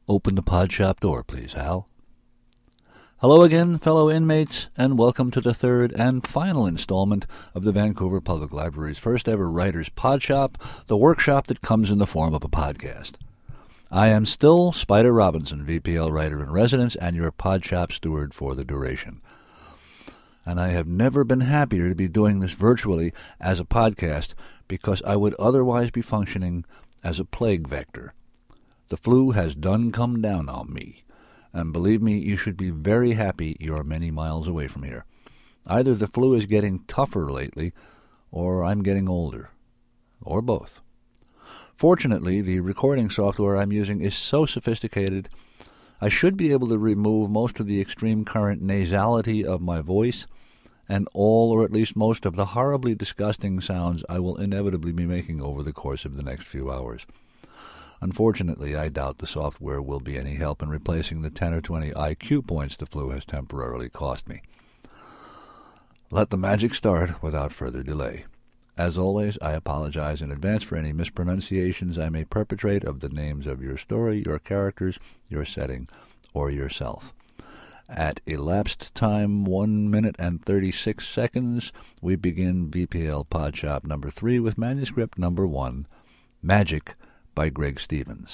Open the pod shop door, please, Hal. Hello again, fellow inmates, and welcome to the third and final installment of the Vancouver Public Library's first-ever Writers' Pod Shop, the workshop that comes in the form of a podcast. I am still Spider Robinson, VPL Writer-in-Residence, and your pod shop steward for the duration. And I have never been happier to be doing this virtually as a podcast because I would otherwise be functioning as a plague vector. The flu has done come down on me. And believe me, you should be very happy you are many miles away from here. Either the flu is getting tougher lately, or I'm getting older. Or both. Fortunately, the recording software I'm using is so sophisticated, I should be able to remove most of the extreme current nasality of my voice, and all or at least most of the horribly disgusting sounds I will inevitably be making over the course of the next few hours. Unfortunately, I doubt the software will be any help in replacing the 10 or 20 IQ points the flu has temporarily cost me. Let the magic start without further delay. As always, I apologize in advance for any mispronunciations I may perpetrate of the names of your story, your characters, your setting, or yourself. At elapsed time 1 minute and 36 seconds, we begin VPL Podshop number 3 with manuscript number 1, Magic, by Greg Stevens.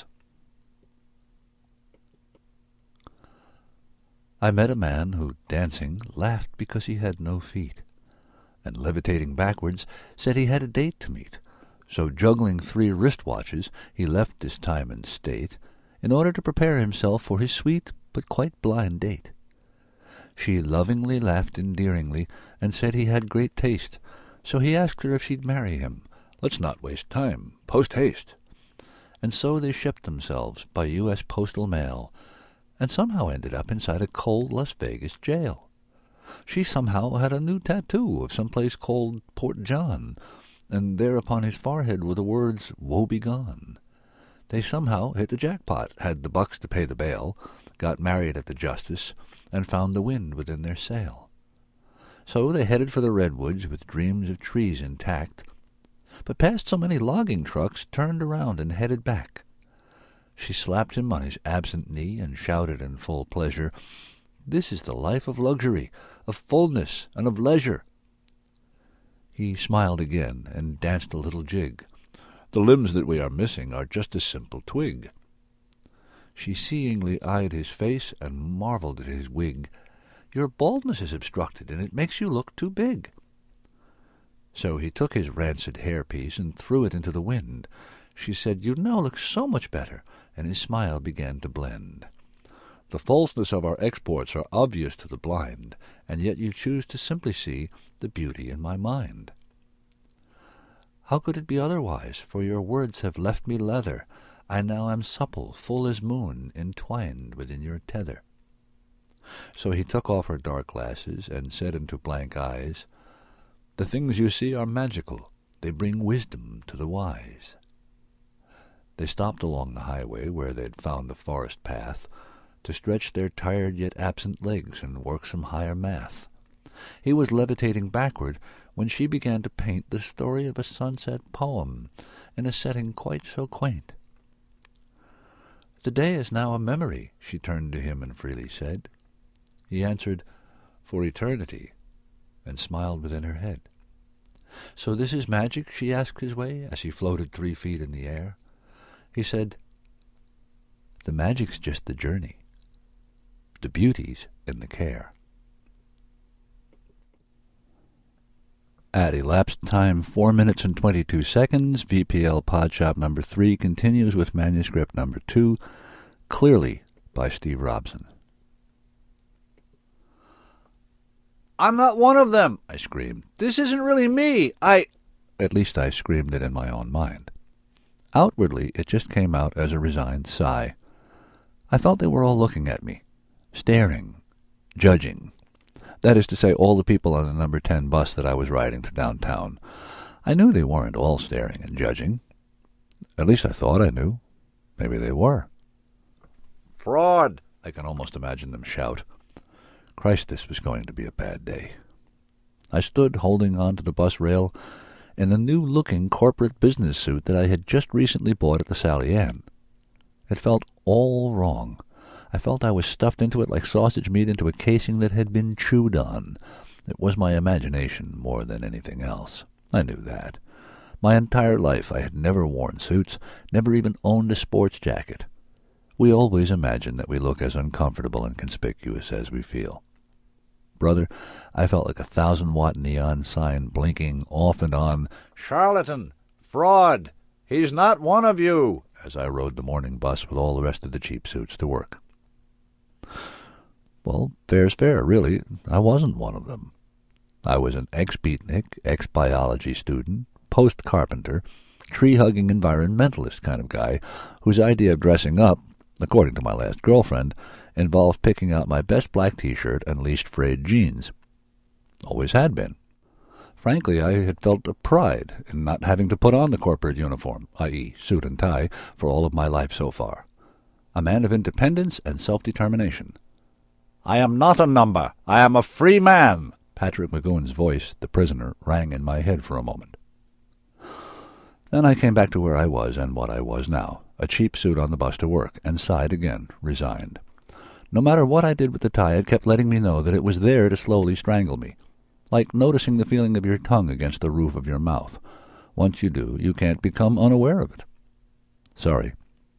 I met a man who, dancing, laughed because he had no feet, and levitating backwards, said he had a date to meet. So juggling 3 wristwatches, he left his time and state, in order to prepare himself for his sweet but quite blind date. She lovingly laughed endearingly, and said he had great taste, so he asked her if she'd marry him. Let's not waste time. Post-haste. And so they shipped themselves by U.S. postal mail, and somehow ended up inside a cold Las Vegas jail. She somehow had a new tattoo of some place called Port John, and there upon his forehead were the words, "Woe begone." They somehow hit the jackpot, had the bucks to pay the bail, got married at the Justice, and found the wind within their sail. So they headed for the redwoods with dreams of trees intact, but past so many logging trucks, turned around and headed back. She slapped him on his absent knee and shouted in full pleasure, "This is the life of luxury, of fullness, and of leisure." He smiled again and danced a little jig. "The limbs that we are missing are just a simple twig." She seeingly eyed his face and marveled at his wig. "Your baldness is obstructed, and it makes you look too big." So he took his rancid hairpiece and threw it into the wind. She said, "You now look so much better," and his smile began to blend. "The falseness of our exports are obvious to the blind, and yet you choose to simply see the beauty in my mind." "How could it be otherwise? For your words have left me leather. I now am supple, full as moon, entwined within your tether." So he took off her dark glasses and said into blank eyes, "The things you see are magical. They bring wisdom to the wise." They stopped along the highway where they'd found a forest path to stretch their tired yet absent legs and work some higher math. He was levitating backward when she began to paint the story of a sunset poem in a setting quite so quaint. "The day is now a memory," she turned to him and freely said. He answered, "For eternity," and smiled within her head. "So this is magic?" she asked his way, as he floated 3 feet in the air. He said, "The magic's just the journey. The beauty's in the care." At elapsed time 4 minutes and 22 seconds, VPL Podshop number 3 continues with manuscript number 2, Clearly, by Steve Robson. "I'm not one of them," I screamed. "This isn't really me. At least I screamed it in my own mind. Outwardly, it just came out as a resigned sigh. I felt they were all looking at me, staring, judging. That is to say, all the people on the number 10 bus that I was riding to downtown. I knew they weren't all staring and judging. At least I thought I knew. Maybe they were. "Fraud!" I can almost imagine them shout. Christ, this was going to be a bad day. I stood holding on to the bus rail in a new-looking corporate business suit that I had just recently bought at the Sally Ann. It felt all wrong. I felt I was stuffed into it like sausage meat into a casing that had been chewed on. It was my imagination more than anything else. I knew that. My entire life I had never worn suits, never even owned a sports jacket. We always imagine that we look as uncomfortable and conspicuous as we feel. Brother, I felt like a 1,000-watt neon sign blinking off and on, "Charlatan! Fraud! He's not one of you!" as I rode the morning bus with all the rest of the cheap suits to work. Well, fair's fair, really. I wasn't one of them. I was an ex-beatnik, ex-biology student, post-carpenter, tree-hugging environmentalist kind of guy whose idea of dressing up, according to my last girlfriend, involved picking out my best black T-shirt and least frayed jeans. Always had been. Frankly, I had felt a pride in not having to put on the corporate uniform, i.e. suit and tie, for all of my life so far. A man of independence and self-determination. "I am not a number. I am a free man." Patrick McGowan's voice, the prisoner, rang in my head for a moment. Then I came back to where I was and what I was now, a cheap suit on the bus to work, and sighed again, resigned. No matter what I did with the tie, it kept letting me know that it was there to slowly strangle me, like noticing the feeling of your tongue against the roof of your mouth. Once you do, you can't become unaware of it. Sorry.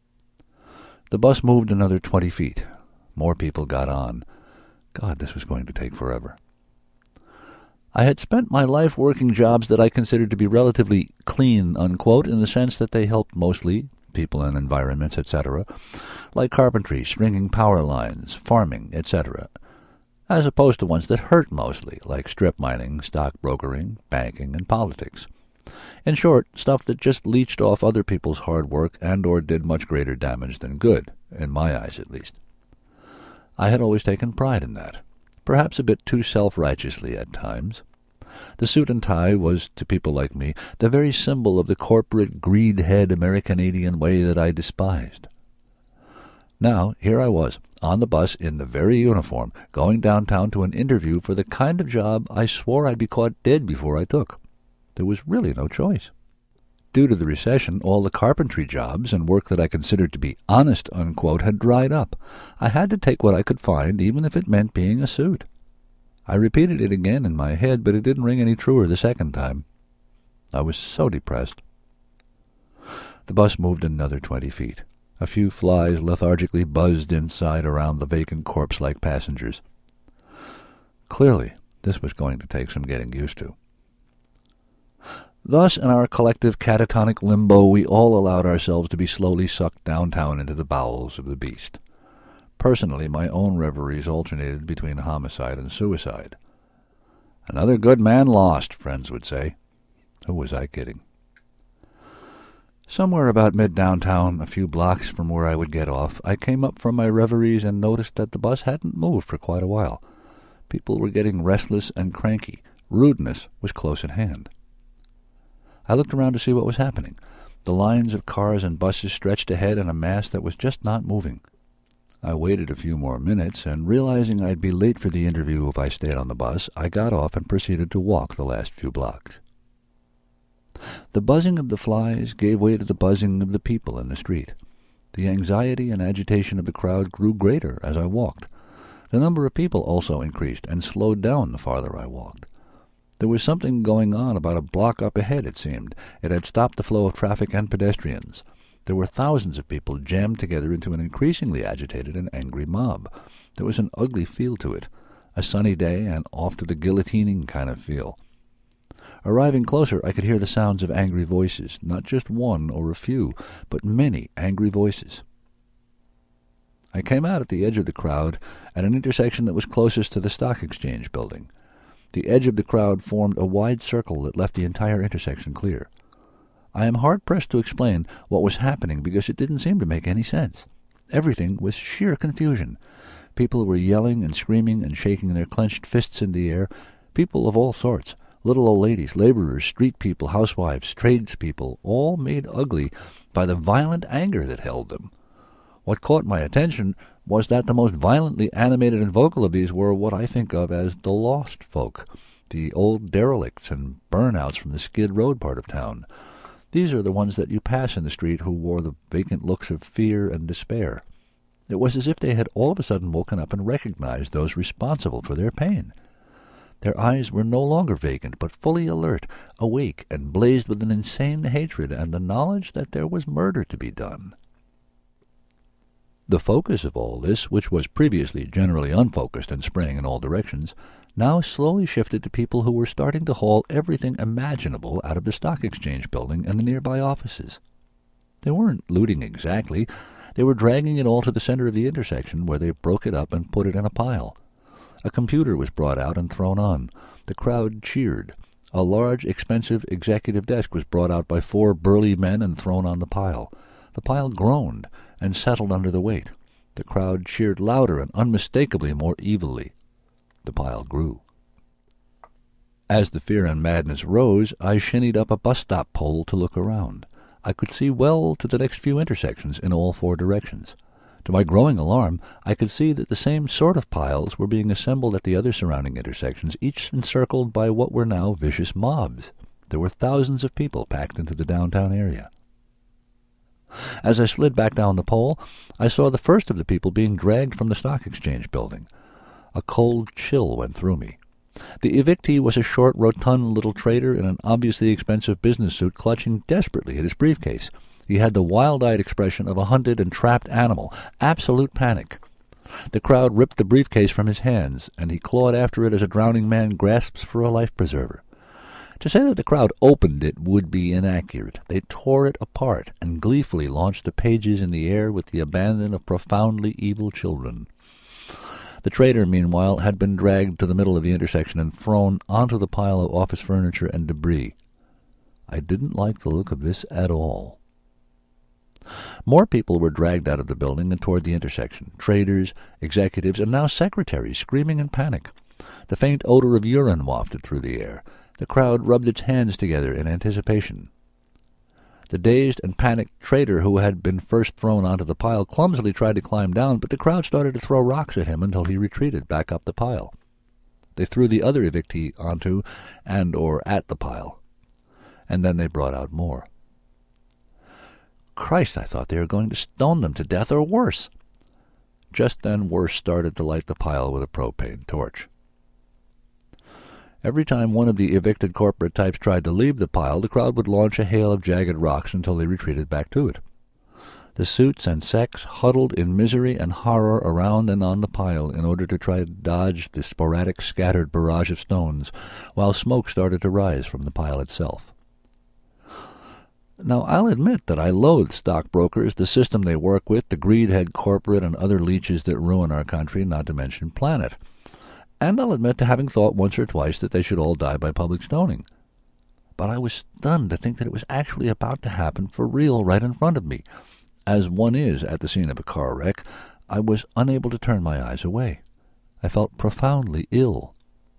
The bus moved another 20 feet. More people got on. God, this was going to take forever. I had spent my life working jobs that I considered to be relatively clean, unquote, in the sense that they helped mostly people and environments, etc., like carpentry, stringing power lines, farming, etc., as opposed to ones that hurt mostly, like strip mining, stock brokering, banking, and politics. In short, stuff that just leached off other people's hard work and or did much greater damage than good, in my eyes at least. I had always taken pride in that, perhaps a bit too self-righteously at times. The suit and tie was, to people like me, the very symbol of the corporate greed-head Americanadian way that I despised. Now, here I was, on the bus in the very uniform, going downtown to an interview for the kind of job I swore I'd be caught dead before I took. There was really no choice. Due to the recession, all the carpentry jobs and work that I considered to be honest, unquote, had dried up. I had to take what I could find, even if it meant being a suit. I repeated it again in my head, but it didn't ring any truer the second time. I was so depressed. The bus moved another 20 feet. A few flies lethargically buzzed inside around the vacant corpse-like passengers. Clearly, this was going to take some getting used to. Thus, in our collective catatonic limbo, we all allowed ourselves to be slowly sucked downtown into the bowels of the beast. Personally, my own reveries alternated between homicide and suicide. Another good man lost, friends would say. Who was I kidding? Somewhere about mid-downtown, a few blocks from where I would get off, I came up from my reveries and noticed that the bus hadn't moved for quite a while. People were getting restless and cranky. Rudeness was close at hand. I looked around to see what was happening. The lines of cars and buses stretched ahead in a mass that was just not moving. I waited a few more minutes, and realizing I'd be late for the interview if I stayed on the bus, I got off and proceeded to walk the last few blocks. The buzzing of the flies gave way to the buzzing of the people in the street. The anxiety and agitation of the crowd grew greater as I walked. The number of people also increased and slowed down the farther I walked. There was something going on about a block up ahead, it seemed. It had stopped the flow of traffic and pedestrians. There were thousands of people jammed together into an increasingly agitated and angry mob. There was an ugly feel to it, a sunny day and off to the guillotining kind of feel. Arriving closer, I could hear the sounds of angry voices, not just one or a few, but many angry voices. I came out at the edge of the crowd at an intersection that was closest to the Stock Exchange building. The edge of the crowd formed a wide circle that left the entire intersection clear. I am hard-pressed to explain what was happening because it didn't seem to make any sense. Everything was sheer confusion. People were yelling and screaming and shaking their clenched fists in the air. People of all sorts, little old ladies, laborers, street people, housewives, tradespeople, all made ugly by the violent anger that held them. What caught my attention was that the most violently animated and vocal of these were what I think of as the lost folk, the old derelicts and burnouts from the Skid Road part of town. These are the ones that you pass in the street who wore the vacant looks of fear and despair. It was as if they had all of a sudden woken up and recognized those responsible for their pain. Their eyes were no longer vacant, but fully alert, awake, and blazed with an insane hatred and the knowledge that there was murder to be done. The focus of all this, which was previously generally unfocused and spraying in all directions, now slowly shifted to people who were starting to haul everything imaginable out of the stock exchange building and the nearby offices. They weren't looting exactly. They were dragging it all to the center of the intersection, where they broke it up and put it in a pile. A computer was brought out and thrown on. The crowd cheered. A large, expensive executive desk was brought out by 4 burly men and thrown on the pile. The pile groaned and settled under the weight. The crowd cheered louder and unmistakably more evilly. The pile grew. As the fear and madness rose, I shinnied up a bus-stop pole to look around. I could see well to the next few intersections in all 4 directions. To my growing alarm, I could see that the same sort of piles were being assembled at the other surrounding intersections, each encircled by what were now vicious mobs. There were thousands of people packed into the downtown area. As I slid back down the pole, I saw the first of the people being dragged from the stock exchange building. A cold chill went through me. The evictee was a short, rotund little trader in an obviously expensive business suit, clutching desperately at his briefcase. He had the wild-eyed expression of a hunted and trapped animal, absolute panic. The crowd ripped the briefcase from his hands, and he clawed after it as a drowning man grasps for a life-preserver. To say that the crowd opened it would be inaccurate. They tore it apart and gleefully launched the pages in the air with the abandon of profoundly evil children. The trader, meanwhile, had been dragged to the middle of the intersection and thrown onto the pile of office furniture and debris. I didn't like the look of this at all. More people were dragged out of the building and toward the intersection, traders, executives, and now secretaries, screaming in panic. The faint odor of urine wafted through the air. The crowd rubbed its hands together in anticipation. The dazed and panicked trader who had been first thrown onto the pile clumsily tried to climb down, but the crowd started to throw rocks at him until he retreated back up the pile. They threw the other evictee onto and or at the pile, and then they brought out more. Christ, I thought they were going to stone them to death or worse. Just then Worse started to light the pile with a propane torch. Every time one of the evicted corporate types tried to leave the pile, the crowd would launch a hail of jagged rocks until they retreated back to it. The suits and secs huddled in misery and horror around and on the pile in order to try to dodge the sporadic scattered barrage of stones, while smoke started to rise from the pile itself. Now, I'll admit that I loathe stockbrokers, the system they work with, the greedhead corporate and other leeches that ruin our country, not to mention planet. And I'll admit to having thought once or twice that they should all die by public stoning. But I was stunned to think that it was actually about to happen for real right in front of me. As one is at the scene of a car wreck, I was unable to turn my eyes away. I felt profoundly ill.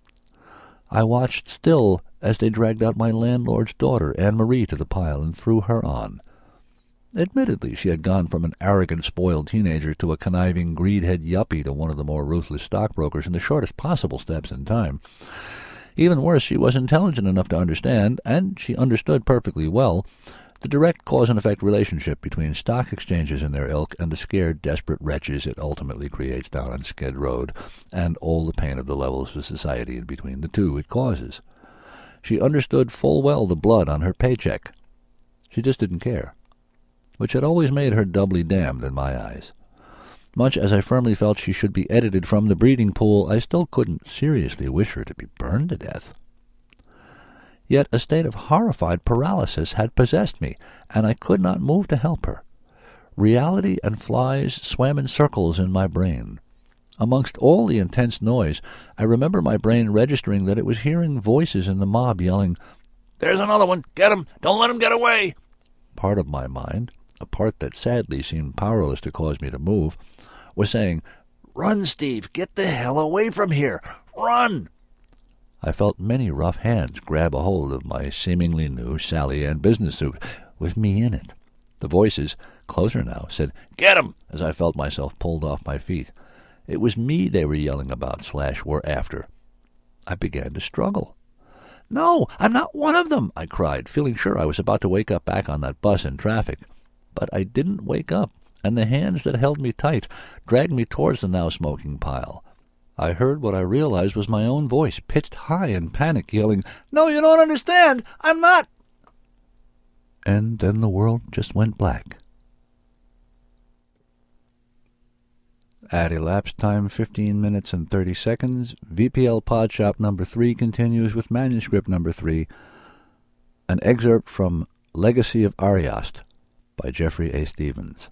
I watched still as they dragged out my landlord's daughter, Anne-Marie, to the pile and threw her on. Admittedly, she had gone from an arrogant, spoiled teenager to a conniving, greedhead yuppie to one of the more ruthless stockbrokers in the shortest possible steps in time. Even worse, she was intelligent enough to understand, and she understood perfectly well, the direct cause-and-effect relationship between stock exchanges and their ilk and the scared, desperate wretches it ultimately creates down on Skid Road, and all the pain of the levels of society in between the two it causes. She understood full well the blood on her paycheck. She just didn't care, which had always made her doubly damned in my eyes. Much as I firmly felt she should be edited from the breeding pool, I still couldn't seriously wish her to be burned to death. Yet a state of horrified paralysis had possessed me, and I could not move to help her. Reality and flies swam in circles in my brain. Amongst all the intense noise, I remember my brain registering that it was hearing voices in the mob yelling, "There's another one! Get him! Don't let him get away!" Part of my mind, a part that sadly seemed powerless to cause me to move, was saying, "Run, Steve! Get the hell away from here! Run!" I felt many rough hands grab a hold of my seemingly new Sally Ann business suit, with me in it. The voices, closer now, said, "Get him!" as I felt myself pulled off my feet. It was me they were yelling about / were after. I began to struggle. "No, I'm not one of them!" I cried, feeling sure I was about to wake up back on that bus in traffic. But I didn't wake up. and the hands that held me tight dragged me towards the now-smoking pile. I heard what I realized was my own voice, pitched high in panic, yelling, "No, you don't understand! I'm not—" And then the world just went black. At elapsed time 15 minutes and 30 seconds, VPL Podshop number 3 continues with manuscript number 3, an excerpt from Legacy of Ariast by Jeffrey A. Stevens.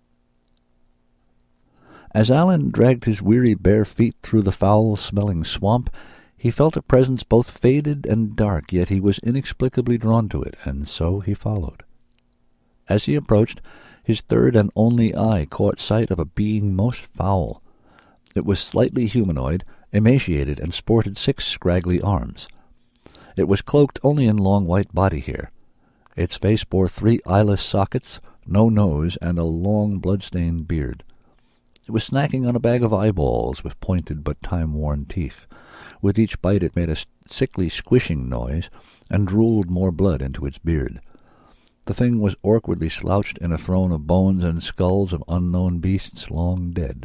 As Alan dragged his weary bare feet through the foul-smelling swamp, he felt a presence both faded and dark, yet he was inexplicably drawn to it, and so he followed. As he approached, his third and only eye caught sight of a being most foul. It was slightly humanoid, emaciated, and sported 6 scraggly arms. It was cloaked only in long white body hair. Its face bore 3 eyeless sockets, no nose, and a long blood-stained beard. It was snacking on a bag of eyeballs with pointed but time-worn teeth. With each bite it made a sickly squishing noise and drooled more blood into its beard. The thing was awkwardly slouched in a throne of bones and skulls of unknown beasts long dead.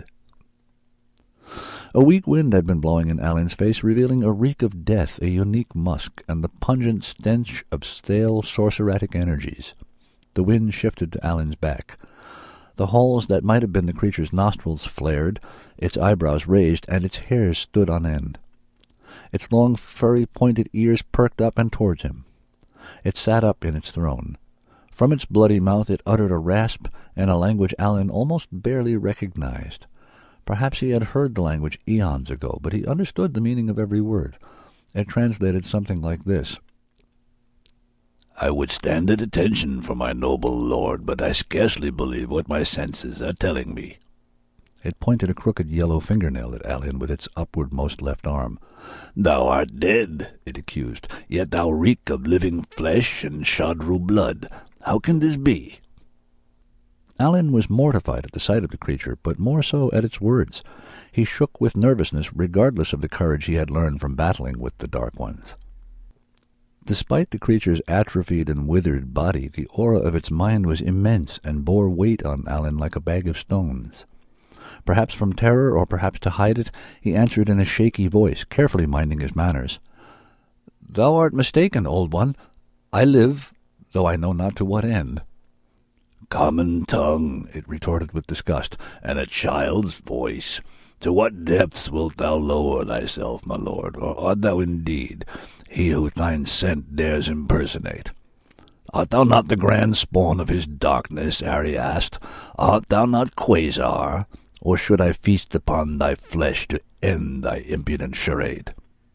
A weak wind had been blowing in Alan's face, revealing a reek of death, a unique musk, and the pungent stench of stale sorceratic energies. The wind shifted to Alan's back. The holes that might have been the creature's nostrils flared, its eyebrows raised, and its hairs stood on end. Its long, furry, pointed ears perked up and towards him. It sat up in its throne. From its bloody mouth it uttered a rasp in a language Alan almost barely recognized. Perhaps he had heard the language eons ago, but he understood the meaning of every word. It translated something like this: "I would stand at attention for my noble lord, but I scarcely believe what my senses are telling me." It pointed a crooked yellow fingernail at Alan with its upwardmost left arm. "Thou art dead," it accused, "yet thou reek of living flesh and Shadru blood. How can this be?" Alan was mortified at the sight of the creature, but more so at its words. He shook with nervousness, regardless of the courage he had learned from battling with the Dark Ones. Despite the creature's atrophied and withered body, the aura of its mind was immense and bore weight on Alan like a bag of stones. Perhaps from terror, or perhaps to hide it, he answered in a shaky voice, carefully minding his manners. "Thou art mistaken, old one. I live, though I know not to what end." "Common tongue," it retorted with disgust, "and a child's voice. To what depths wilt thou lower thyself, my lord, or art thou indeed he who thine scent dares impersonate? Art thou not the grand spawn of his darkness, Ariast? Art thou not Quasar? Or should I feast upon thy flesh to end thy impudent charade?"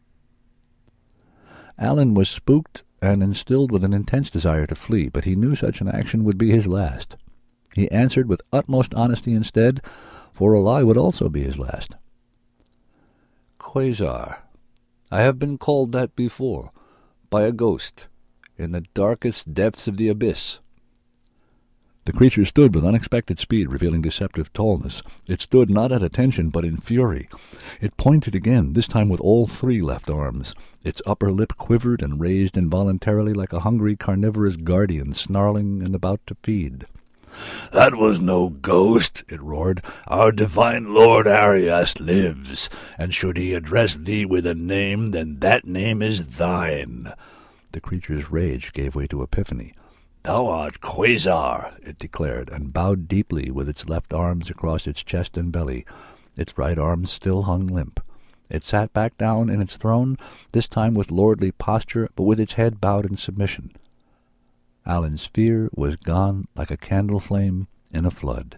Alan was spooked and instilled with an intense desire to flee, but he knew such an action would be his last. He answered with utmost honesty instead, for a lie would also be his last. "Quasar. I have been called that before, by a ghost, in the darkest depths of the abyss." The creature stood with unexpected speed, revealing deceptive tallness. It stood not at attention, but in fury. It pointed again, this time with all 3 left arms. Its upper lip quivered and raised involuntarily like a hungry carnivorous guardian snarling and about to feed. "That was no ghost," it roared. "Our divine lord Ariast lives, and should he address thee with a name, then that name is thine." The creature's rage gave way to epiphany. "Thou art Quasar," it declared, and bowed deeply with its left arms across its chest and belly. Its right arm still hung limp. It sat back down in its throne, this time with lordly posture, but with its head bowed in submission. Alan's fear was gone like a candle flame in a flood.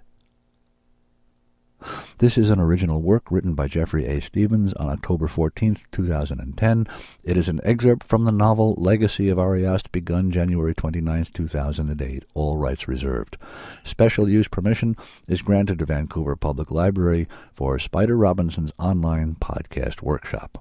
This is an original work written by Jeffrey A. Stevens on October 14, 2010. It is an excerpt from the novel Legacy of Ariast, begun January 29, 2008. All rights reserved. Special use permission is granted to Vancouver Public Library for Spider Robinson's online podcast workshop.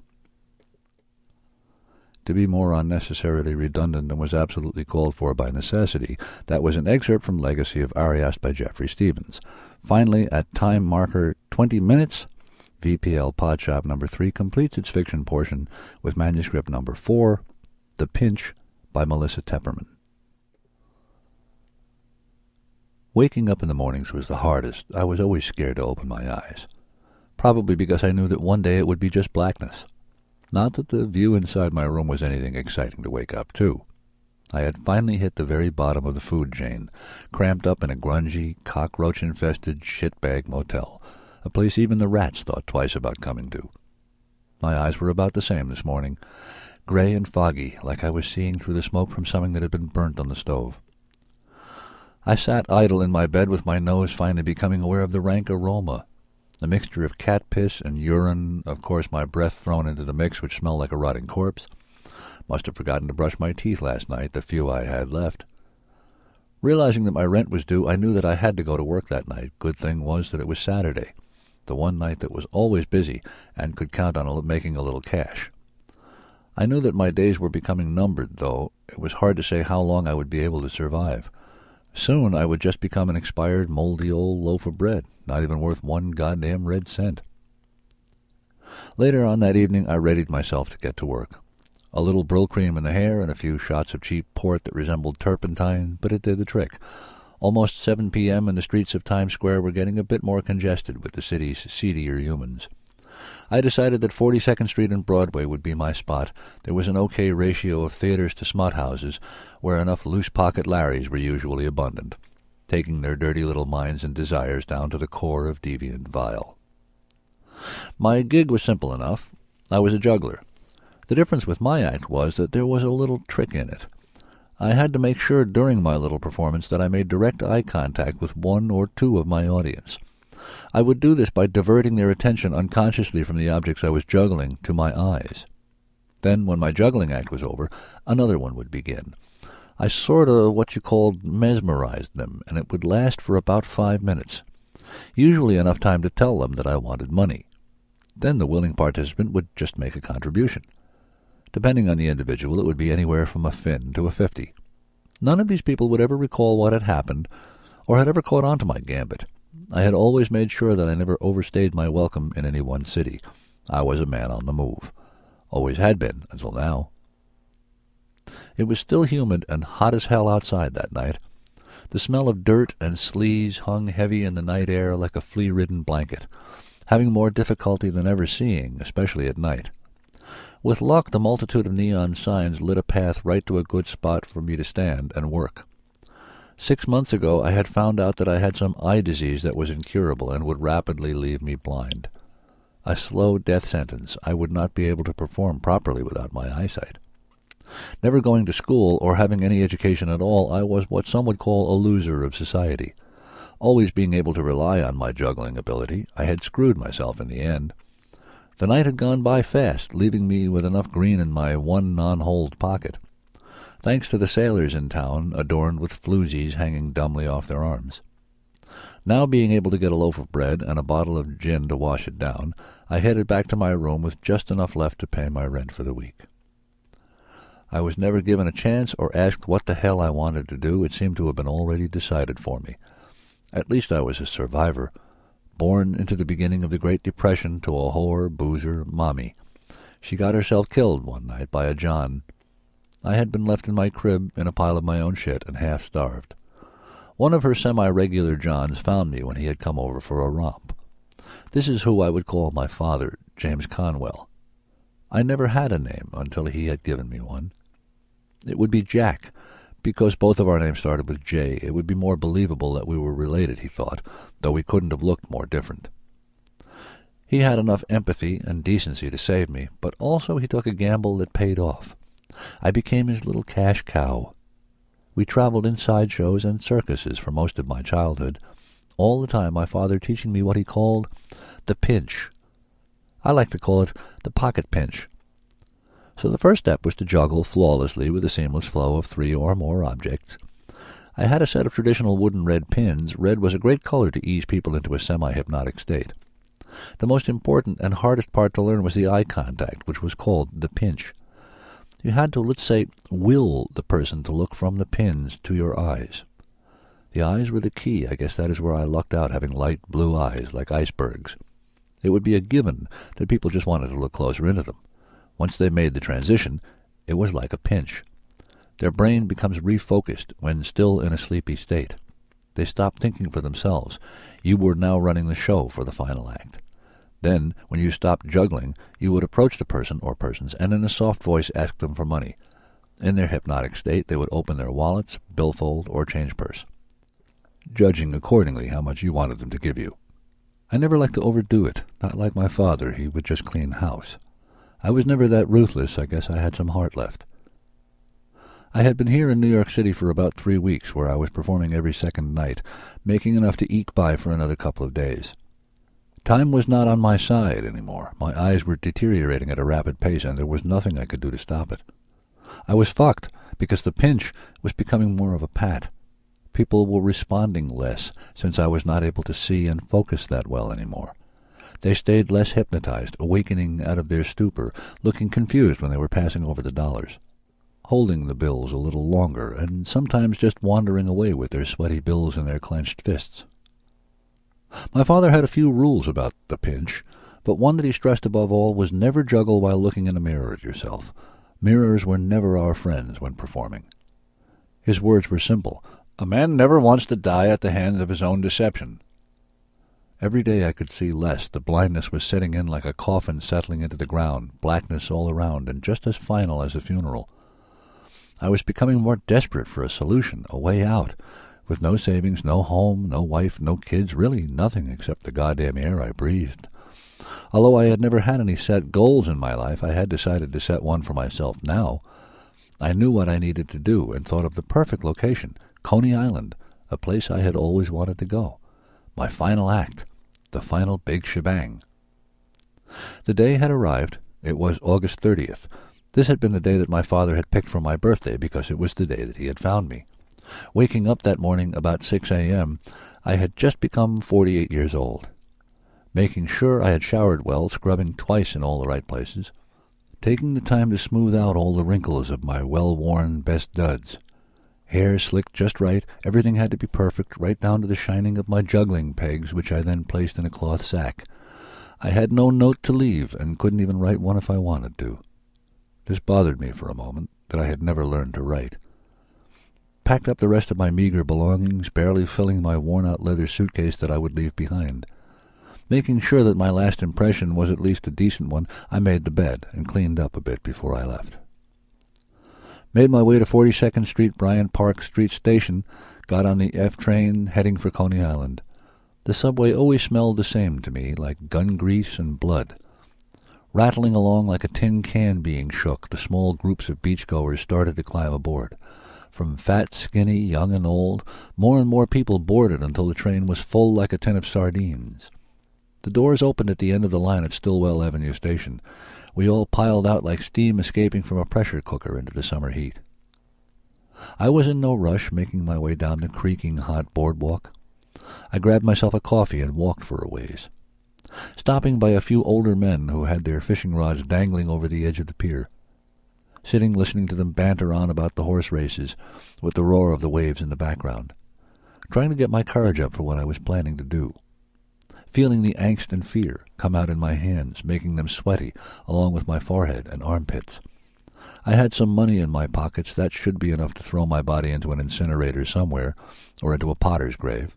To be more unnecessarily redundant than was absolutely called for by necessity, that was an excerpt from Legacy of Ariast by Jeffrey Stevens. Finally, at time marker 20 minutes, VPL Podshop number 3 completes its fiction portion with manuscript number 4, The Pinch by Melissa Tepperman. Waking up in the mornings was the hardest. I was always scared to open my eyes. Probably because I knew that one day it would be just blackness. Not that the view inside my room was anything exciting to wake up to. I had finally hit the very bottom of the food chain, cramped up in a grungy, cockroach-infested shitbag motel, a place even the rats thought twice about coming to. My eyes were about the same this morning, gray and foggy, like I was seeing through the smoke from something that had been burnt on the stove. I sat idle in my bed with my nose finally becoming aware of the rank aroma, a mixture of cat piss and urine, of course my breath thrown into the mix which smelled like a rotting corpse. Must have forgotten to brush my teeth last night, the few I had left. Realizing that my rent was due, I knew that I had to go to work that night. Good thing was that it was Saturday, the one night that was always busy and could count on making a little cash. I knew that my days were becoming numbered, though it was hard to say how long I would be able to survive. Soon I would just become an expired, moldy old loaf of bread, not even worth one goddamn red cent. Later on that evening I readied myself to get to work. A little Brill cream in the hair and a few shots of cheap port that resembled turpentine, but it did the trick. Almost 7 p.m. and the streets of Times Square were getting a bit more congested with the city's seedier humans. I decided that 42nd Street and Broadway would be my spot. There was an okay ratio of theaters to smut houses, where enough loose-pocket Larrys were usually abundant, taking their dirty little minds and desires down to the core of deviant vile. My gig was simple enough. I was a juggler. The difference with my act was that there was a little trick in it. I had to make sure during my little performance that I made direct eye contact with one or two of my audience. I would do this by diverting their attention unconsciously from the objects I was juggling to my eyes. Then, when my juggling act was over, another one would begin. I sort of what you called mesmerized them, and it would last for about 5 minutes, usually enough time to tell them that I wanted money. Then the willing participant would just make a contribution. Depending on the individual, it would be anywhere from a fin to a 50. None of these people would ever recall what had happened, or had ever caught on to my gambit. I had always made sure that I never overstayed my welcome in any one city. I was a man on the move. Always had been, until now. It was still humid and hot as hell outside that night. The smell of dirt and sleaze hung heavy in the night air like a flea-ridden blanket, having more difficulty than ever seeing, especially at night. With luck, the multitude of neon signs lit a path right to a good spot for me to stand and work. 6 months ago I had found out that I had some eye disease that was incurable and would rapidly leave me blind. A slow death sentence. I would not be able to perform properly without my eyesight. Never going to school or having any education at all, I was what some would call a loser of society. Always being able to rely on my juggling ability, I had screwed myself in the end. The night had gone by fast, leaving me with enough green in my one non-hold pocket, thanks to the sailors in town, adorned with floozies hanging dumbly off their arms. Now being able to get a loaf of bread and a bottle of gin to wash it down, I headed back to my room with just enough left to pay my rent for the week. I was never given a chance or asked what the hell I wanted to do. It seemed to have been already decided for me. At least I was a survivor, born into the beginning of the Great Depression to a whore, boozer, mommy. She got herself killed one night by a John. I had been left in my crib in a pile of my own shit and half-starved. One of her semi-regular Johns found me when he had come over for a romp. This is who I would call my father, James Conwell. I never had a name until he had given me one. It would be Jack, because both of our names started with J. It would be more believable that we were related, he thought, though we couldn't have looked more different. He had enough empathy and decency to save me, but also he took a gamble that paid off. I became his little cash cow. We traveled in sideshows and circuses for most of my childhood, all the time my father teaching me what he called the pinch. I like to call it the pocket pinch. So the first step was to juggle flawlessly with a seamless flow of 3 or more objects. I had a set of traditional wooden red pins. Red was a great color to ease people into a semi-hypnotic state. The most important and hardest part to learn was the eye contact, which was called the pinch. You had to, let's say, will the person to look from the pins to your eyes. The eyes were the key. I guess that is where I lucked out, having light blue eyes like icebergs. It would be a given that people just wanted to look closer into them. Once they made the transition, it was like a pinch. Their brain becomes refocused when still in a sleepy state. They stopped thinking for themselves. You were now running the show for the final act. Then, when you stopped juggling, you would approach the person or persons and in a soft voice ask them for money. In their hypnotic state, they would open their wallets, billfold, or change purse, judging accordingly how much you wanted them to give you. I never liked to overdo it, not like my father. He would just clean house. I was never that ruthless. I guess I had some heart left. I had been here in New York City for about 3 weeks, where I was performing every second night, making enough to eke by for another couple of days. Time was not on my side any more. My eyes were deteriorating at a rapid pace, and there was nothing I could do to stop it. I was fucked, because the pinch was becoming more of a pat. People were responding less, since I was not able to see and focus that well any more. They stayed less hypnotized, awakening out of their stupor, looking confused when they were passing over the dollars, holding the bills a little longer, and sometimes just wandering away with their sweaty bills in their clenched fists. My father had a few rules about the pinch, but one that he stressed above all was never juggle while looking in a mirror at yourself. Mirrors were never our friends when performing. His words were simple. A man never wants to die at the hands of his own deception. Every day I could see less. The blindness was setting in like a coffin settling into the ground, blackness all around, and just as final as a funeral. I was becoming more desperate for a solution, a way out, with no savings, no home, no wife, no kids, really nothing except the goddamn air I breathed. Although I had never had any set goals in my life, I had decided to set one for myself now. I knew what I needed to do and thought of the perfect location, Coney Island, a place I had always wanted to go. My final act, the final big shebang. The day had arrived. It was August 30th. This had been the day that my father had picked for my birthday because it was the day that he had found me. Waking up that morning about 6 a.m., I had just become 48 years old. Making sure I had showered well, scrubbing twice in all the right places, taking the time to smooth out all the wrinkles of my well-worn best duds. Hair slicked just right, everything had to be perfect, right down to the shining of my juggling pegs, which I then placed in a cloth sack. I had no note to leave, and couldn't even write one if I wanted to. This bothered me for a moment, that I had never learned to write. Packed up the rest of my meager belongings, barely filling my worn-out leather suitcase that I would leave behind. Making sure that my last impression was at least a decent one, I made the bed and cleaned up a bit before I left. Made my way to 42nd Street, Bryant Park Street Station, got on the F train, heading for Coney Island. The subway always smelled the same to me, like gun grease and blood. Rattling along like a tin can being shook, the small groups of beachgoers started to climb aboard. From fat, skinny, young and old, more and more people boarded until the train was full like a tin of sardines. The doors opened at the end of the line at Stillwell Avenue Station. We all piled out like steam escaping from a pressure cooker into the summer heat. I was in no rush, making my way down the creaking hot boardwalk. I grabbed myself a coffee and walked for a ways, stopping by a few older men who had their fishing rods dangling over the edge of the pier, sitting listening to them banter on about the horse races, with the roar of the waves in the background, trying to get my courage up for what I was planning to do, feeling the angst and fear come out in my hands, making them sweaty, along with my forehead and armpits. I had some money in my pockets. That should be enough to throw my body into an incinerator somewhere, or into a potter's grave.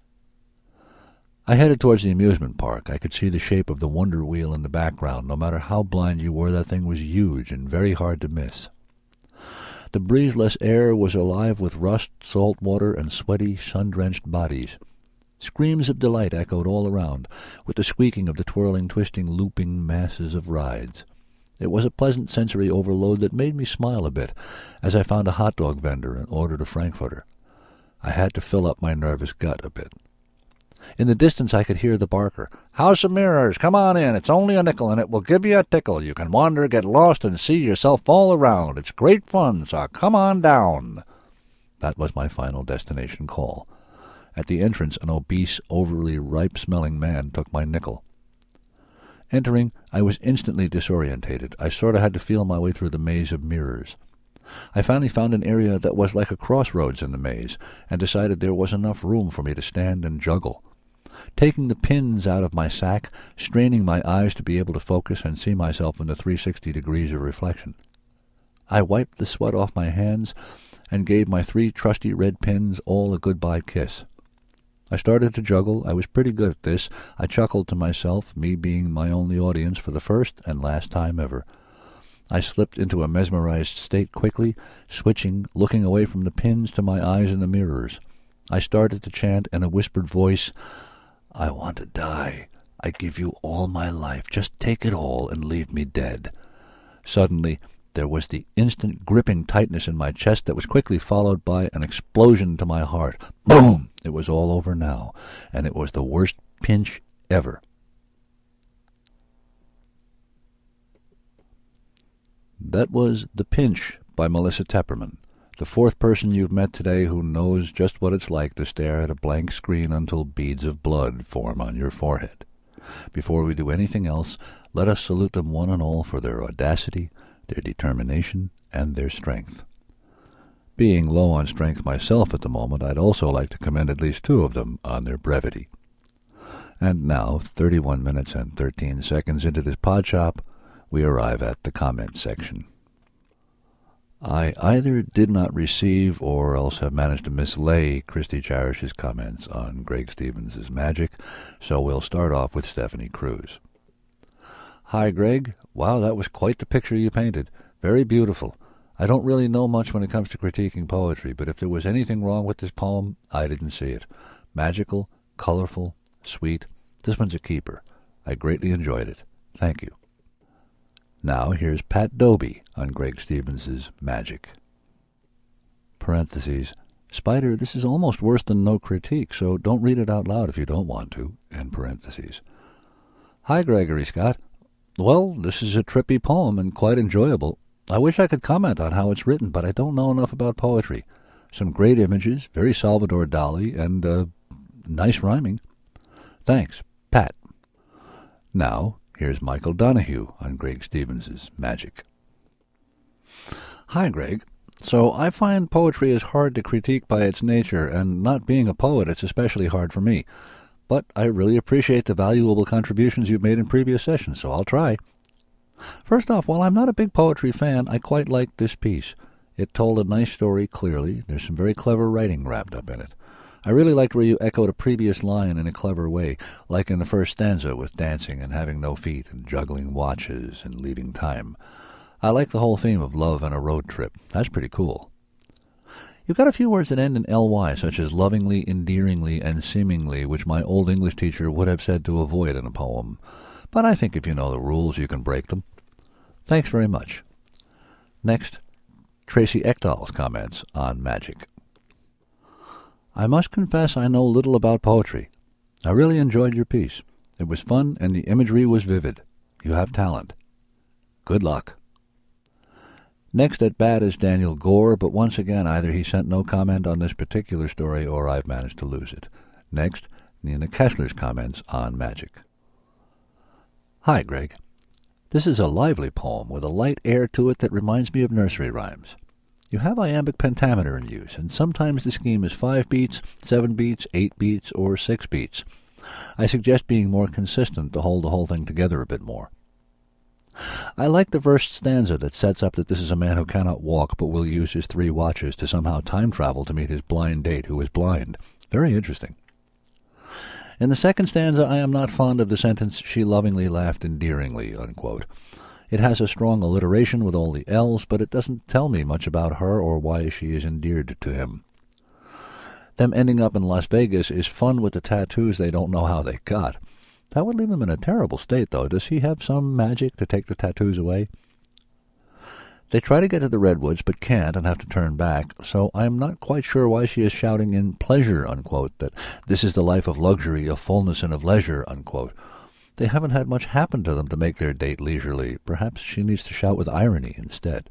I headed towards the amusement park. I could see the shape of the Wonder Wheel in the background. No matter how blind you were, that thing was huge and very hard to miss. The breezeless air was alive with rust, salt water, and sweaty, sun-drenched bodies. Screams of delight echoed all around, with the squeaking of the twirling, twisting, looping masses of rides. It was a pleasant sensory overload that made me smile a bit as I found a hot dog vendor and ordered a frankfurter. I had to fill up my nervous gut a bit. In the distance I could hear the barker. "House of Mirrors, come on in. It's only a nickel, and it will give you a tickle. You can wander, get lost, and see yourself all around. It's great fun, so come on down." That was my final destination call. At the entrance, an obese, overly ripe-smelling man took my nickel. Entering, I was instantly disorientated. I sort of had to feel my way through the maze of mirrors. I finally found an area that was like a crossroads in the maze, and decided there was enough room for me to stand and juggle. Taking the pins out of my sack, straining my eyes to be able to focus and see myself in the 360 degrees of reflection, I wiped the sweat off my hands and gave my 3 trusty red pins all a goodbye kiss. I started to juggle. I was pretty good at this. I chuckled to myself, me being my only audience for the first and last time ever. I slipped into a mesmerized state quickly, switching, looking away from the pins to my eyes in the mirrors. I started to chant in a whispered voice, "I want to die. I give you all my life. Just take it all and leave me dead." Suddenly, there was the instant gripping tightness in my chest that was quickly followed by an explosion to my heart. Boom! It was all over now, and it was the worst pinch ever. That was The Pinch by Melissa Tepperman, the fourth person you've met today who knows just what it's like to stare at a blank screen until beads of blood form on your forehead. Before we do anything else, let us salute them one and all for their audacity, their determination, and their strength. Being low on strength myself at the moment, I'd also like to commend at least two of them on their brevity. And now, 31 minutes and 13 seconds into this podshop, we arrive at the comment section. I either did not receive or else have managed to mislay Christy Charish's comments on Greg Stevens' magic, so we'll start off with Stephanie Cruz. Hi, Greg. Wow, that was quite the picture you painted. Very beautiful. I don't really know much when it comes to critiquing poetry, but if there was anything wrong with this poem, I didn't see it. Magical, colorful, sweet. This one's a keeper. I greatly enjoyed it. Thank you. Now here's Pat Doby on Greg Stevens' magic. Parentheses. Spider, this is almost worse than no critique, so don't read it out loud if you don't want to. End parentheses. Hi, Gregory Scott. Well, this is a trippy poem and quite enjoyable. I wish I could comment on how it's written, but I don't know enough about poetry. Some great images, very Salvador Dali, and nice rhyming. Thanks, Pat. Now, here's Michael Donahue on Greg Stevens' magic. Hi, Greg. So I find poetry is hard to critique by its nature, and not being a poet, it's especially hard for me. But I really appreciate the valuable contributions you've made in previous sessions, so I'll try. First off, while I'm not a big poetry fan, I quite liked this piece. It told a nice story clearly. There's some very clever writing wrapped up in it. I really liked where you echoed a previous line in a clever way, like in the first stanza with dancing and having no feet and juggling watches and leaving time. I like the whole theme of love and a road trip. That's pretty cool. You've got a few words that end in ly, such as lovingly, endearingly, and seemingly, which my old English teacher would have said to avoid in a poem. But I think if you know the rules, you can break them. Thanks very much. Next, Tracy Ekdahl's comments on magic. I must confess I know little about poetry. I really enjoyed your piece. It was fun and the imagery was vivid. You have talent. Good luck. Next at bat is Daniel Gore, but once again either he sent no comment on this particular story or I've managed to lose it. Next, Nina Kessler's comments on magic. Hi, Greg. This is a lively poem with a light air to it that reminds me of nursery rhymes. You have iambic pentameter in use, and sometimes the scheme is 5 beats, 7 beats, 8 beats, or 6 beats. I suggest being more consistent to hold the whole thing together a bit more. I like the first stanza that sets up that this is a man who cannot walk but will use his 3 watches to somehow time travel to meet his blind date who is blind. Very interesting. In the second stanza, I am not fond of the sentence, "She lovingly laughed endearingly," unquote. It has a strong alliteration with all the L's, but it doesn't tell me much about her or why she is endeared to him. Them ending up in Las Vegas is fun with the tattoos they don't know how they got. That would leave him in a terrible state, though. Does he have some magic to take the tattoos away? They try to get to the redwoods, but can't and have to turn back, so I'm not quite sure why she is shouting in pleasure, unquote, that this is the life of luxury, of fullness, and of leisure, unquote. They haven't had much happen to them to make their date leisurely. Perhaps she needs to shout with irony instead.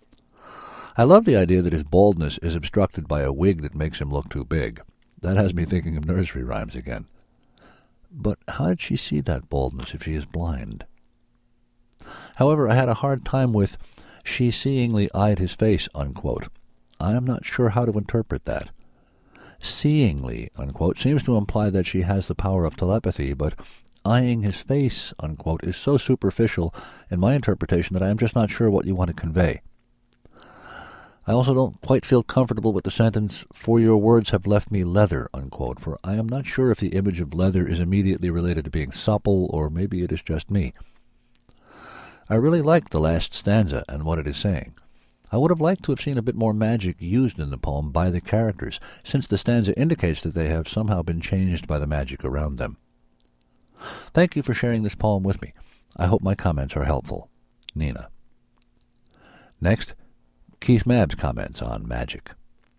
I love the idea that his baldness is obstructed by a wig that makes him look too big. That has me thinking of nursery rhymes again. But how did she see that baldness if she is blind? However, I had a hard time with "she seeingly eyed his face," unquote. I am not sure how to interpret that. Seeingly, unquote, seems to imply that she has the power of telepathy, but eyeing his face, unquote, is so superficial in my interpretation that I am just not sure what you want to convey. I also don't quite feel comfortable with the sentence, "For your words have left me leather," unquote, for I am not sure if the image of leather is immediately related to being supple, or maybe it is just me. I really like the last stanza and what it is saying. I would have liked to have seen a bit more magic used in the poem by the characters, since the stanza indicates that they have somehow been changed by the magic around them. Thank you for sharing this poem with me. I hope my comments are helpful. Nina. Next, Keith Mabb's comments on magic.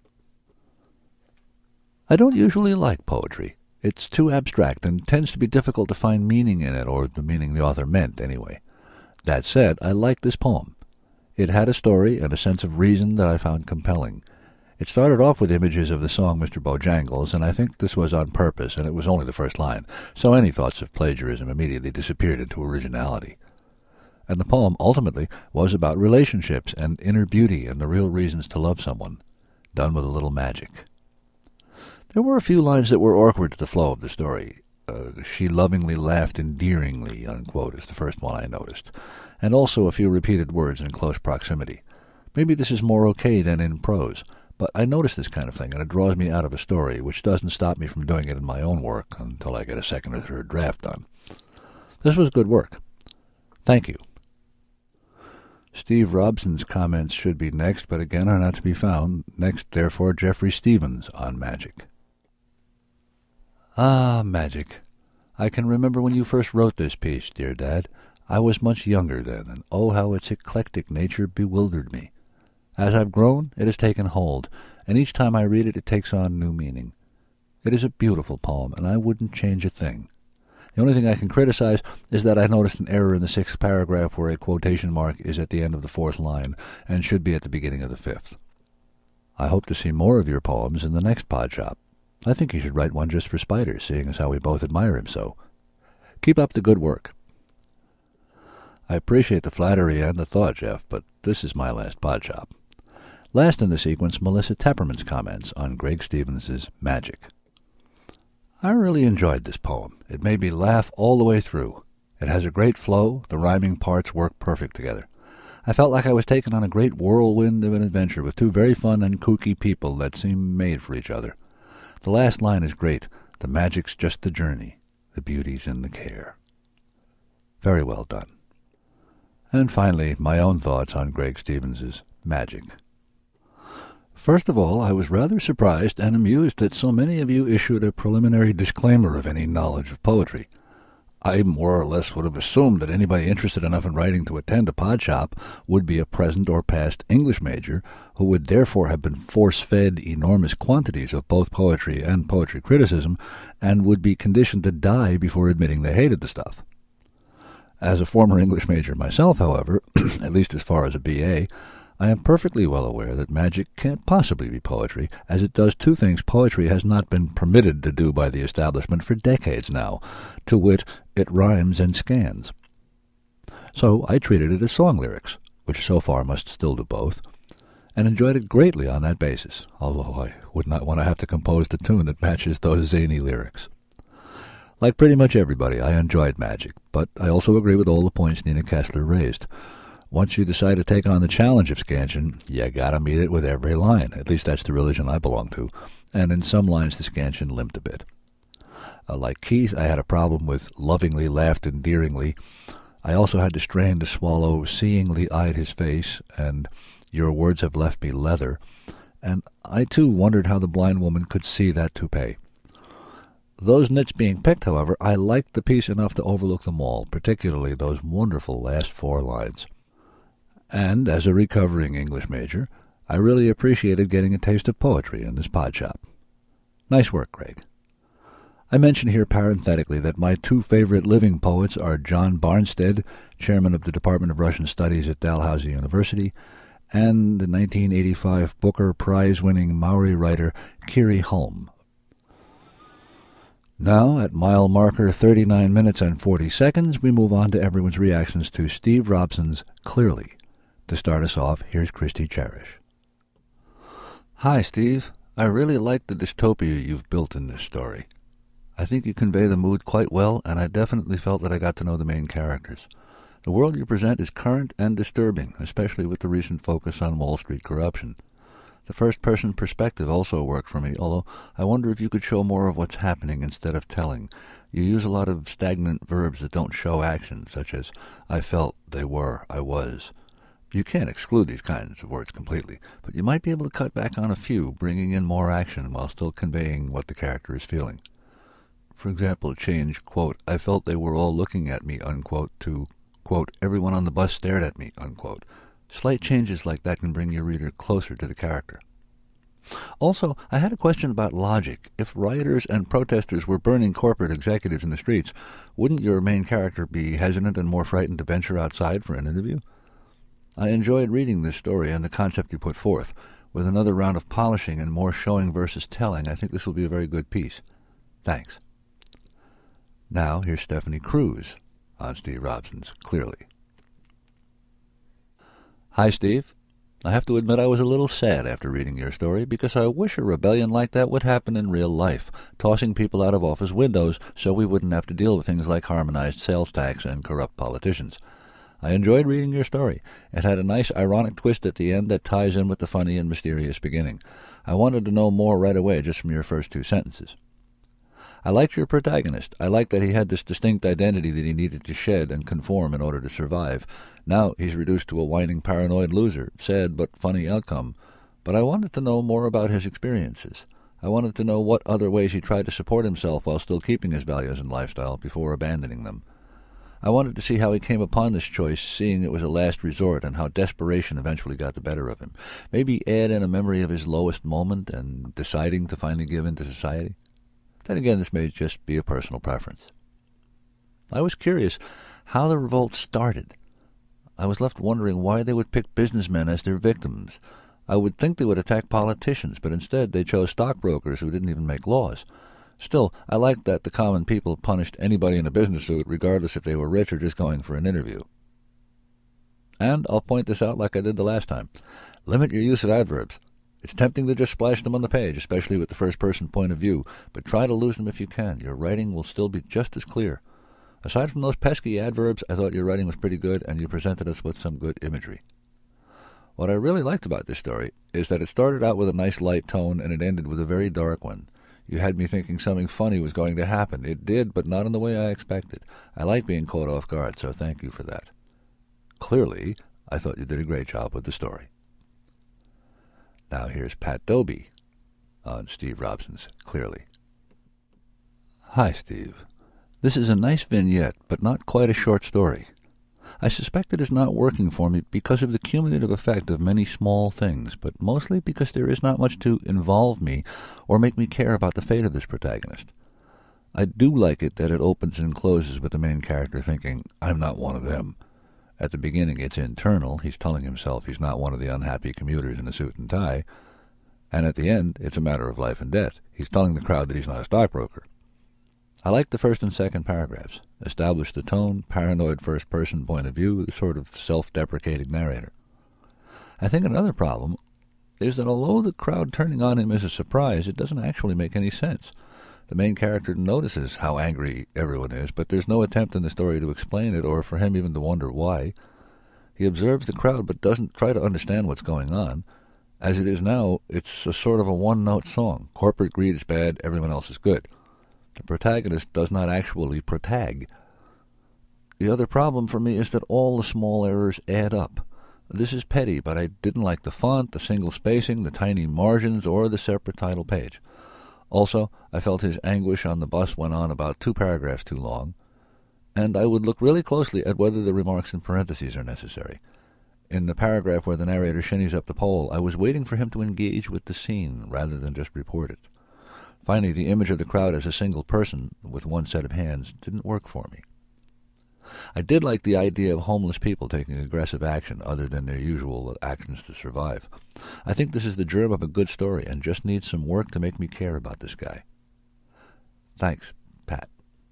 I don't usually like poetry. It's too abstract and tends to be difficult to find meaning in it, or the meaning the author meant, anyway. That said, I like this poem. It had a story and a sense of reason that I found compelling. It started off with images of the song Mr. Bojangles, and I think this was on purpose, and it was only the first line, so any thoughts of plagiarism immediately disappeared into originality. And the poem ultimately was about relationships and inner beauty and the real reasons to love someone, done with a little magic. There were a few lines that were awkward to the flow of the story. She lovingly laughed endearingly, unquote, is the first one I noticed, and also a few repeated words in close proximity. Maybe this is more okay than in prose, but I notice this kind of thing, and it draws me out of a story, which doesn't stop me from doing it in my own work until I get a second or third draft done. This was good work. Thank you. Steve Robson's comments should be next, but again are not to be found. Next, therefore, Jeffrey Stevens on magic. Ah, magic. I can remember when you first wrote this piece, dear Dad. I was much younger then, and oh, how its eclectic nature bewildered me. As I've grown, it has taken hold, and each time I read it, it takes on new meaning. It is a beautiful poem, and I wouldn't change a thing. The only thing I can criticize is that I noticed an error in the 6th paragraph where a quotation mark is at the end of the 4th line and should be at the beginning of the 5th. I hope to see more of your poems in the next Podshop. I think you should write one just for Spider, seeing as how we both admire him so. Keep up the good work. I appreciate the flattery and the thought, Jeff, but this is my last Podshop. Last in the sequence, Melissa Tepperman's comments on Greg Stevens's Magic. I really enjoyed this poem. It made me laugh all the way through. It has a great flow. The rhyming parts work perfect together. I felt like I was taken on a great whirlwind of an adventure with two very fun and kooky people that seem made for each other. The last line is great. The magic's just the journey. The beauty's in the care. Very well done. And finally, my own thoughts on Greg Stevens's Magic. First of all, I was rather surprised and amused that so many of you issued a preliminary disclaimer of any knowledge of poetry. I more or less would have assumed that anybody interested enough in writing to attend a Podshop would be a present or past English major, who would therefore have been force-fed enormous quantities of both poetry and poetry criticism, and would be conditioned to die before admitting they hated the stuff. As a former English major myself, however, at least as far as a B.A., I am perfectly well aware that magic can't possibly be poetry, as it does two things poetry has not been permitted to do by the establishment for decades now, to wit, it rhymes and scans. So I treated it as song lyrics, which so far must still do both, and enjoyed it greatly on that basis, although I would not want to have to compose the tune that matches those zany lyrics. Like pretty much everybody, I enjoyed magic, but I also agree with all the points Nina Kessler raised. Once you decide to take on the challenge of scansion, you gotta meet it with every line. At least that's the religion I belong to, and in some lines the scansion limped a bit. Like Keith, I had a problem with lovingly laughed endearingly. I also had to strain to swallow seeingly eyed his face, and your words have left me leather, and I too wondered how the blind woman could see that toupee. Those nits being picked, however, I liked the piece enough to overlook them all, particularly those wonderful last 4 lines. And, as a recovering English major, I really appreciated getting a taste of poetry in this Podshop. Nice work, Greg. I mention here parenthetically that my 2 favorite living poets are John Barnstead, chairman of the Department of Russian Studies at Dalhousie University, and the 1985 Booker Prize-winning Maori writer Kiri Holm. Now, at mile marker 39 minutes and 40 seconds, we move on to everyone's reactions to Steve Robson's Clearly. To start us off, here's Christy Cherish. Hi, Steve. I really like the dystopia you've built in this story. I think you convey the mood quite well, and I definitely felt that I got to know the main characters. The world you present is current and disturbing, especially with the recent focus on Wall Street corruption. The first-person perspective also worked for me, although I wonder if you could show more of what's happening instead of telling. You use a lot of stagnant verbs that don't show action, such as I felt, they were, I was. You can't exclude these kinds of words completely, but you might be able to cut back on a few, bringing in more action while still conveying what the character is feeling. For example, change, quote, I felt they were all looking at me, unquote, to, quote, everyone on the bus stared at me, unquote. Slight changes like that can bring your reader closer to the character. Also, I had a question about logic. If rioters and protesters were burning corporate executives in the streets, wouldn't your main character be hesitant and more frightened to venture outside for an interview? I enjoyed reading this story and the concept you put forth. With another round of polishing and more showing versus telling, I think this will be a very good piece. Thanks. Now, here's Stephanie Cruz on Steve Robson's Clearly. Hi, Steve. I have to admit I was a little sad after reading your story because I wish a rebellion like that would happen in real life, tossing people out of office windows so we wouldn't have to deal with things like harmonized sales tax and corrupt politicians. I enjoyed reading your story. It had a nice ironic twist at the end that ties in with the funny and mysterious beginning. I wanted to know more right away just from your first 2 sentences. I liked your protagonist. I liked that he had this distinct identity that he needed to shed and conform in order to survive. Now he's reduced to a whining paranoid loser. Sad but funny outcome. But I wanted to know more about his experiences. I wanted to know what other ways he tried to support himself while still keeping his values and lifestyle before abandoning them. I wanted to see how he came upon this choice, seeing it was a last resort, and how desperation eventually got the better of him. Maybe add in a memory of his lowest moment and deciding to finally give in to society. Then again, this may just be a personal preference. I was curious how the revolt started. I was left wondering why they would pick businessmen as their victims. I would think they would attack politicians, but instead they chose stockbrokers who didn't even make laws. Still, I liked that the common people punished anybody in a business suit, regardless if they were rich or just going for an interview. And I'll point this out like I did the last time. Limit your use of adverbs. It's tempting to just splash them on the page, especially with the first-person point of view, but try to lose them if you can. Your writing will still be just as clear. Aside from those pesky adverbs, I thought your writing was pretty good, and you presented us with some good imagery. What I really liked about this story is that it started out with a nice light tone, and it ended with a very dark one. You had me thinking something funny was going to happen. It did, but not in the way I expected. I like being caught off guard, so thank you for that. Clearly, I thought you did a great job with the story. Now here's Pat Dobie on Steve Robson's Clearly. Hi, Steve. This is a nice vignette, but not quite a short story. I suspect it is not working for me because of the cumulative effect of many small things, but mostly because there is not much to involve me or make me care about the fate of this protagonist. I do like it that it opens and closes with the main character thinking, I'm not one of them. At the beginning it's internal, he's telling himself he's not one of the unhappy commuters in a suit and tie, and at the end it's a matter of life and death. He's telling the crowd that he's not a stockbroker. I like the first and second paragraphs. Establish the tone, paranoid first-person point of view, the sort of self-deprecating narrator. I think another problem is that although the crowd turning on him is a surprise, it doesn't actually make any sense. The main character notices how angry everyone is, but there's no attempt in the story to explain it or for him even to wonder why. He observes the crowd but doesn't try to understand what's going on. As it is now, it's a sort of a one-note song. Corporate greed is bad, everyone else is good. The protagonist does not actually protag. The other problem for me is that all the small errors add up. This is petty, but I didn't like the font, the single spacing, the tiny margins, or the separate title page. Also, I felt his anguish on the bus went on about 2 paragraphs too long, and I would look really closely at whether the remarks in parentheses are necessary. In the paragraph where the narrator shinnies up the pole, I was waiting for him to engage with the scene rather than just report it. Finally, the image of the crowd as a single person with one set of hands didn't work for me. I did like the idea of homeless people taking aggressive action other than their usual actions to survive. I think this is the germ of a good story and just needs some work to make me care about this guy. Thanks, Pat.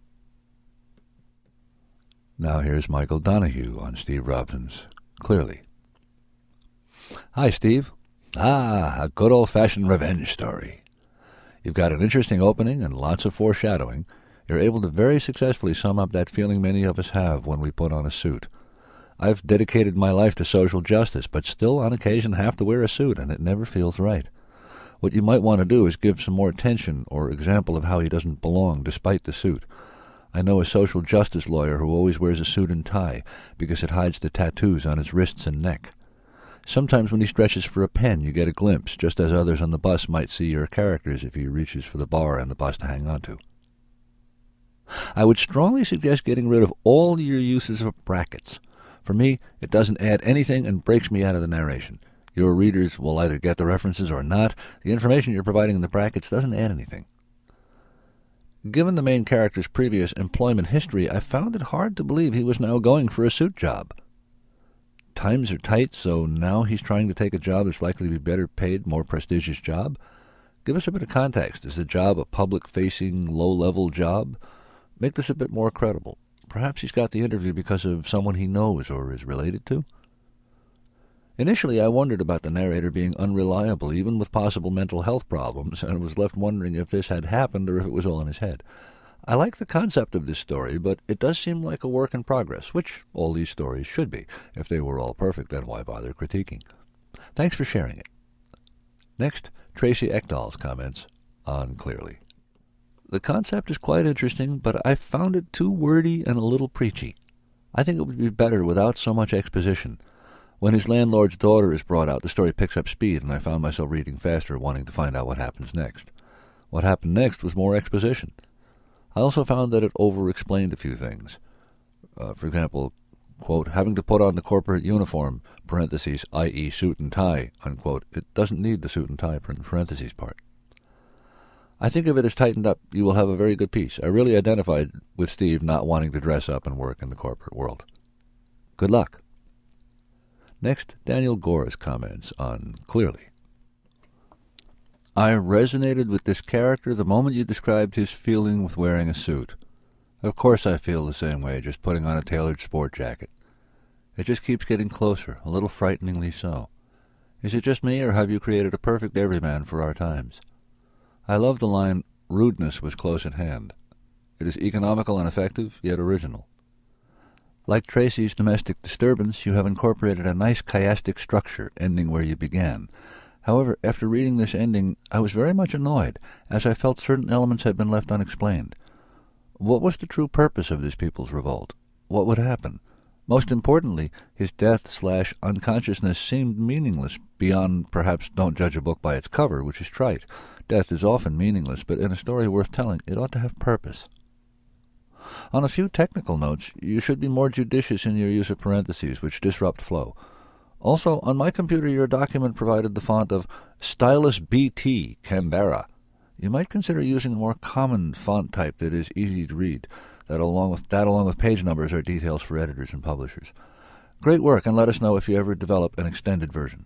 Now here's Michael Donahue on Steve Robson's Clearly. Hi, Steve. A good old-fashioned revenge story. You've got an interesting opening and lots of foreshadowing. You're able to very successfully sum up that feeling many of us have when we put on a suit. I've dedicated my life to social justice, but still on occasion have to wear a suit, and it never feels right. What you might want to do is give some more attention or example of how he doesn't belong despite the suit. I know a social justice lawyer who always wears a suit and tie because it hides the tattoos on his wrists and neck. Sometimes when he stretches for a pen, you get a glimpse, just as others on the bus might see your characters if he reaches for the bar on the bus to hang on to. I would strongly suggest getting rid of all your uses of brackets. For me, it doesn't add anything and breaks me out of the narration. Your readers will either get the references or not. The information you're providing in the brackets doesn't add anything. Given the main character's previous employment history, I found it hard to believe he was now going for a suit job. Times are tight, so now he's trying to take a job that's likely to be better paid, more prestigious job. Give us a bit of context. Is the job a public-facing, low-level job? Make this a bit more credible. Perhaps he's got the interview because of someone he knows or is related to. Initially, I wondered about the narrator being unreliable, even with possible mental health problems, and was left wondering if this had happened or if it was all in his head. I like the concept of this story, but it does seem like a work in progress, which all these stories should be. If they were all perfect, then why bother critiquing? Thanks for sharing it. Next, Tracy Ekdahl's comments on Clearly. The concept is quite interesting, but I found it too wordy and a little preachy. I think it would be better without so much exposition. When his landlord's daughter is brought out, the story picks up speed, and I found myself reading faster, wanting to find out what happens next. What happened next was more exposition. I also found that it over-explained a few things. For example, quote, having to put on the corporate uniform, parentheses, i.e. suit and tie, unquote. It doesn't need the suit and tie, parentheses part. I think if it is tightened up, you will have a very good piece. I really identified with Steve not wanting to dress up and work in the corporate world. Good luck. Next, Daniel Gore's comments on Clearly. I resonated with this character the moment you described his feeling with wearing a suit. Of course I feel the same way, just putting on a tailored sport jacket. It just keeps getting closer, a little frighteningly so. Is it just me, or have you created a perfect everyman for our times? I love the line, rudeness was close at hand. It is economical and effective, yet original. Like Tracy's domestic disturbance, you have incorporated a nice chiastic structure, ending where you began. However, after reading this ending, I was very much annoyed, as I felt certain elements had been left unexplained. What was the true purpose of this people's revolt? What would happen? Most importantly, his death/unconsciousness seemed meaningless, beyond perhaps don't judge a book by its cover, which is trite. Death is often meaningless, but in a story worth telling, it ought to have purpose. On a few technical notes, you should be more judicious in your use of parentheses, which disrupt flow. Also, on my computer, your document provided the font of Stylus BT Canberra. You might consider using a more common font type that is easy to read. That along with page numbers, are details for editors and publishers. Great work, and let us know if you ever develop an extended version.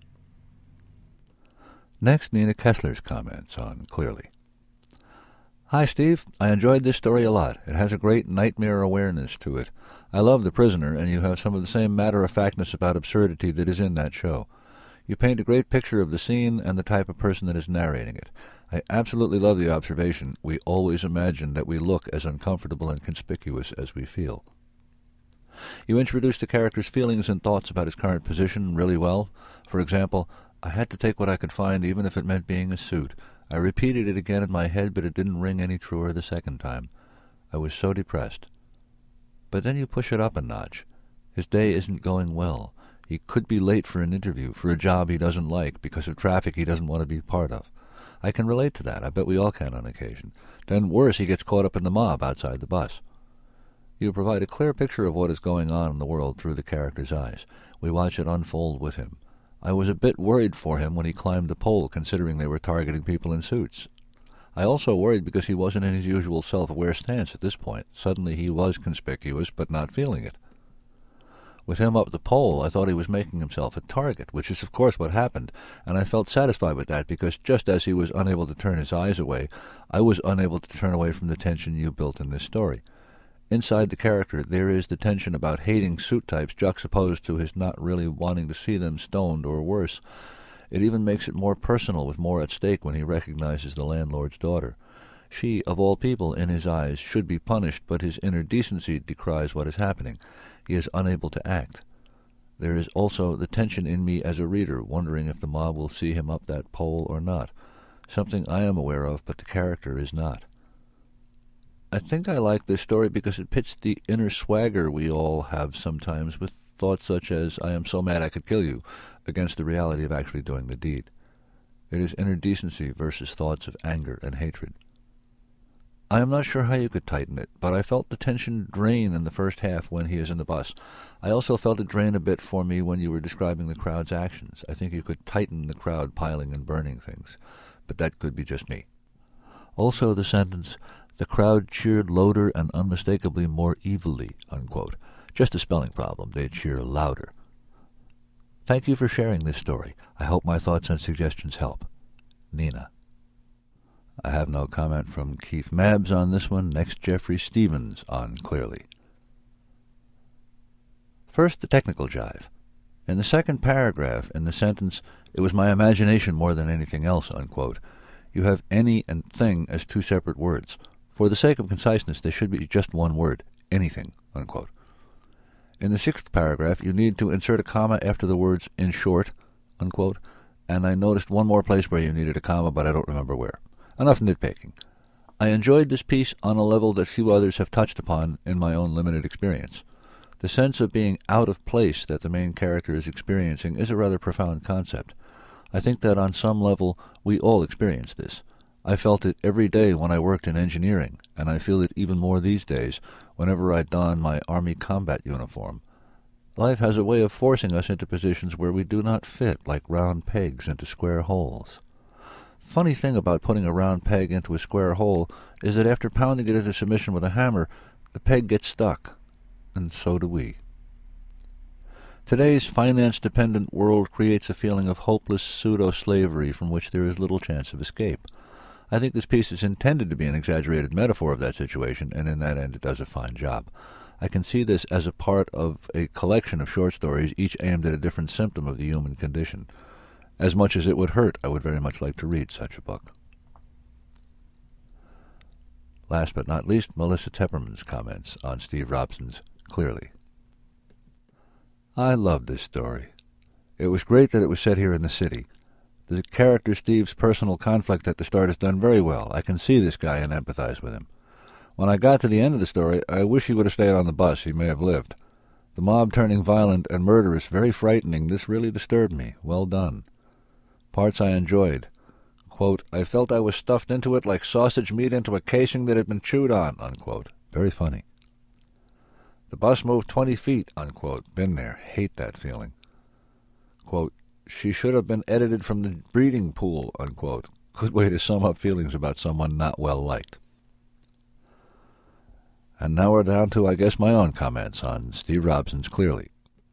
Next, Nina Kessler's comments on Clearly. Hi, Steve. I enjoyed this story a lot. It has a great nightmare awareness to it. I love The Prisoner, and you have some of the same matter-of-factness about absurdity that is in that show. You paint a great picture of the scene and the type of person that is narrating it. I absolutely love the observation. We always imagine that we look as uncomfortable and conspicuous as we feel. You introduced the character's feelings and thoughts about his current position really well. For example, I had to take what I could find, even if it meant being a suit. I repeated it again in my head, but it didn't ring any truer the second time. I was so depressed. But then you push it up a notch. His day isn't going well. He could be late for an interview, for a job he doesn't like, because of traffic he doesn't want to be part of. I can relate to that. I bet we all can on occasion. Then worse, he gets caught up in the mob outside the bus. You provide a clear picture of what is going on in the world through the character's eyes. We watch it unfold with him. I was a bit worried for him when he climbed the pole, considering they were targeting people in suits. I also worried because he wasn't in his usual self-aware stance at this point. Suddenly he was conspicuous, but not feeling it. With him up the pole, I thought he was making himself a target, which is of course what happened, and I felt satisfied with that because just as he was unable to turn his eyes away, I was unable to turn away from the tension you built in this story. Inside the character, there is the tension about hating suit types juxtaposed to his not really wanting to see them stoned or worse. It even makes it more personal, with more at stake when he recognizes the landlord's daughter. She, of all people, in his eyes, should be punished, but his inner decency decries what is happening. He is unable to act. There is also the tension in me as a reader, wondering if the mob will see him up that pole or not, something I am aware of, but the character is not. I think I like this story because it pits the inner swagger we all have sometimes with thoughts such as, I am so mad I could kill you, against the reality of actually doing the deed. It is inner decency versus thoughts of anger and hatred. I am not sure how you could tighten it, but I felt the tension drain in the first half when he is in the bus. I also felt it drain a bit for me when you were describing the crowd's actions. I think you could tighten the crowd piling and burning things, but that could be just me. Also the sentence, "The crowd cheered louder and unmistakably more evilly," unquote. Just a spelling problem. They cheer louder. Thank you for sharing this story. I hope my thoughts and suggestions help. Nina. I have no comment from Keith Mabbs on this one. Next, Jeffrey Stevens on Clearly. First, the technical jive. In the second paragraph, in the sentence, "It was my imagination more than anything else," unquote, you have any and thing as two separate words. For the sake of conciseness, they should be just one word, anything, unquote. In the sixth paragraph, you need to insert a comma after the words "in short," unquote, and I noticed one more place where you needed a comma, but I don't remember where. Enough nitpicking. I enjoyed this piece on a level that few others have touched upon in my own limited experience. The sense of being out of place that the main character is experiencing is a rather profound concept. I think that on some level we all experience this. I felt it every day when I worked in engineering, and I feel it even more these days whenever I don my Army combat uniform. Life has a way of forcing us into positions where we do not fit, like round pegs into square holes. Funny thing about putting a round peg into a square hole is that after pounding it into submission with a hammer, the peg gets stuck, and so do we. Today's finance-dependent world creates a feeling of hopeless pseudo-slavery from which there is little chance of escape. I think this piece is intended to be an exaggerated metaphor of that situation, and in that end it does a fine job. I can see this as a part of a collection of short stories, each aimed at a different symptom of the human condition. As much as it would hurt, I would very much like to read such a book. Last but not least, Melissa Tepperman's comments on Steve Robson's Clearly. I loved this story. It was great that it was set here in the city. The character Steve's personal conflict at the start is done very well. I can see this guy and empathize with him. When I got to the end of the story, I wish he would have stayed on the bus. He may have lived. The mob turning violent and murderous, very frightening. This really disturbed me. Well done. Parts I enjoyed. Quote, "I felt I was stuffed into it like sausage meat into a casing that had been chewed on," unquote. Very funny. The bus moved 20 feet, unquote. Been there. Hate that feeling. Quote, "She should have been edited from the breeding pool," unquote. Good way to sum up feelings about someone not well liked. And now we're down to, I guess, my own comments on Steve Robson's Clearly.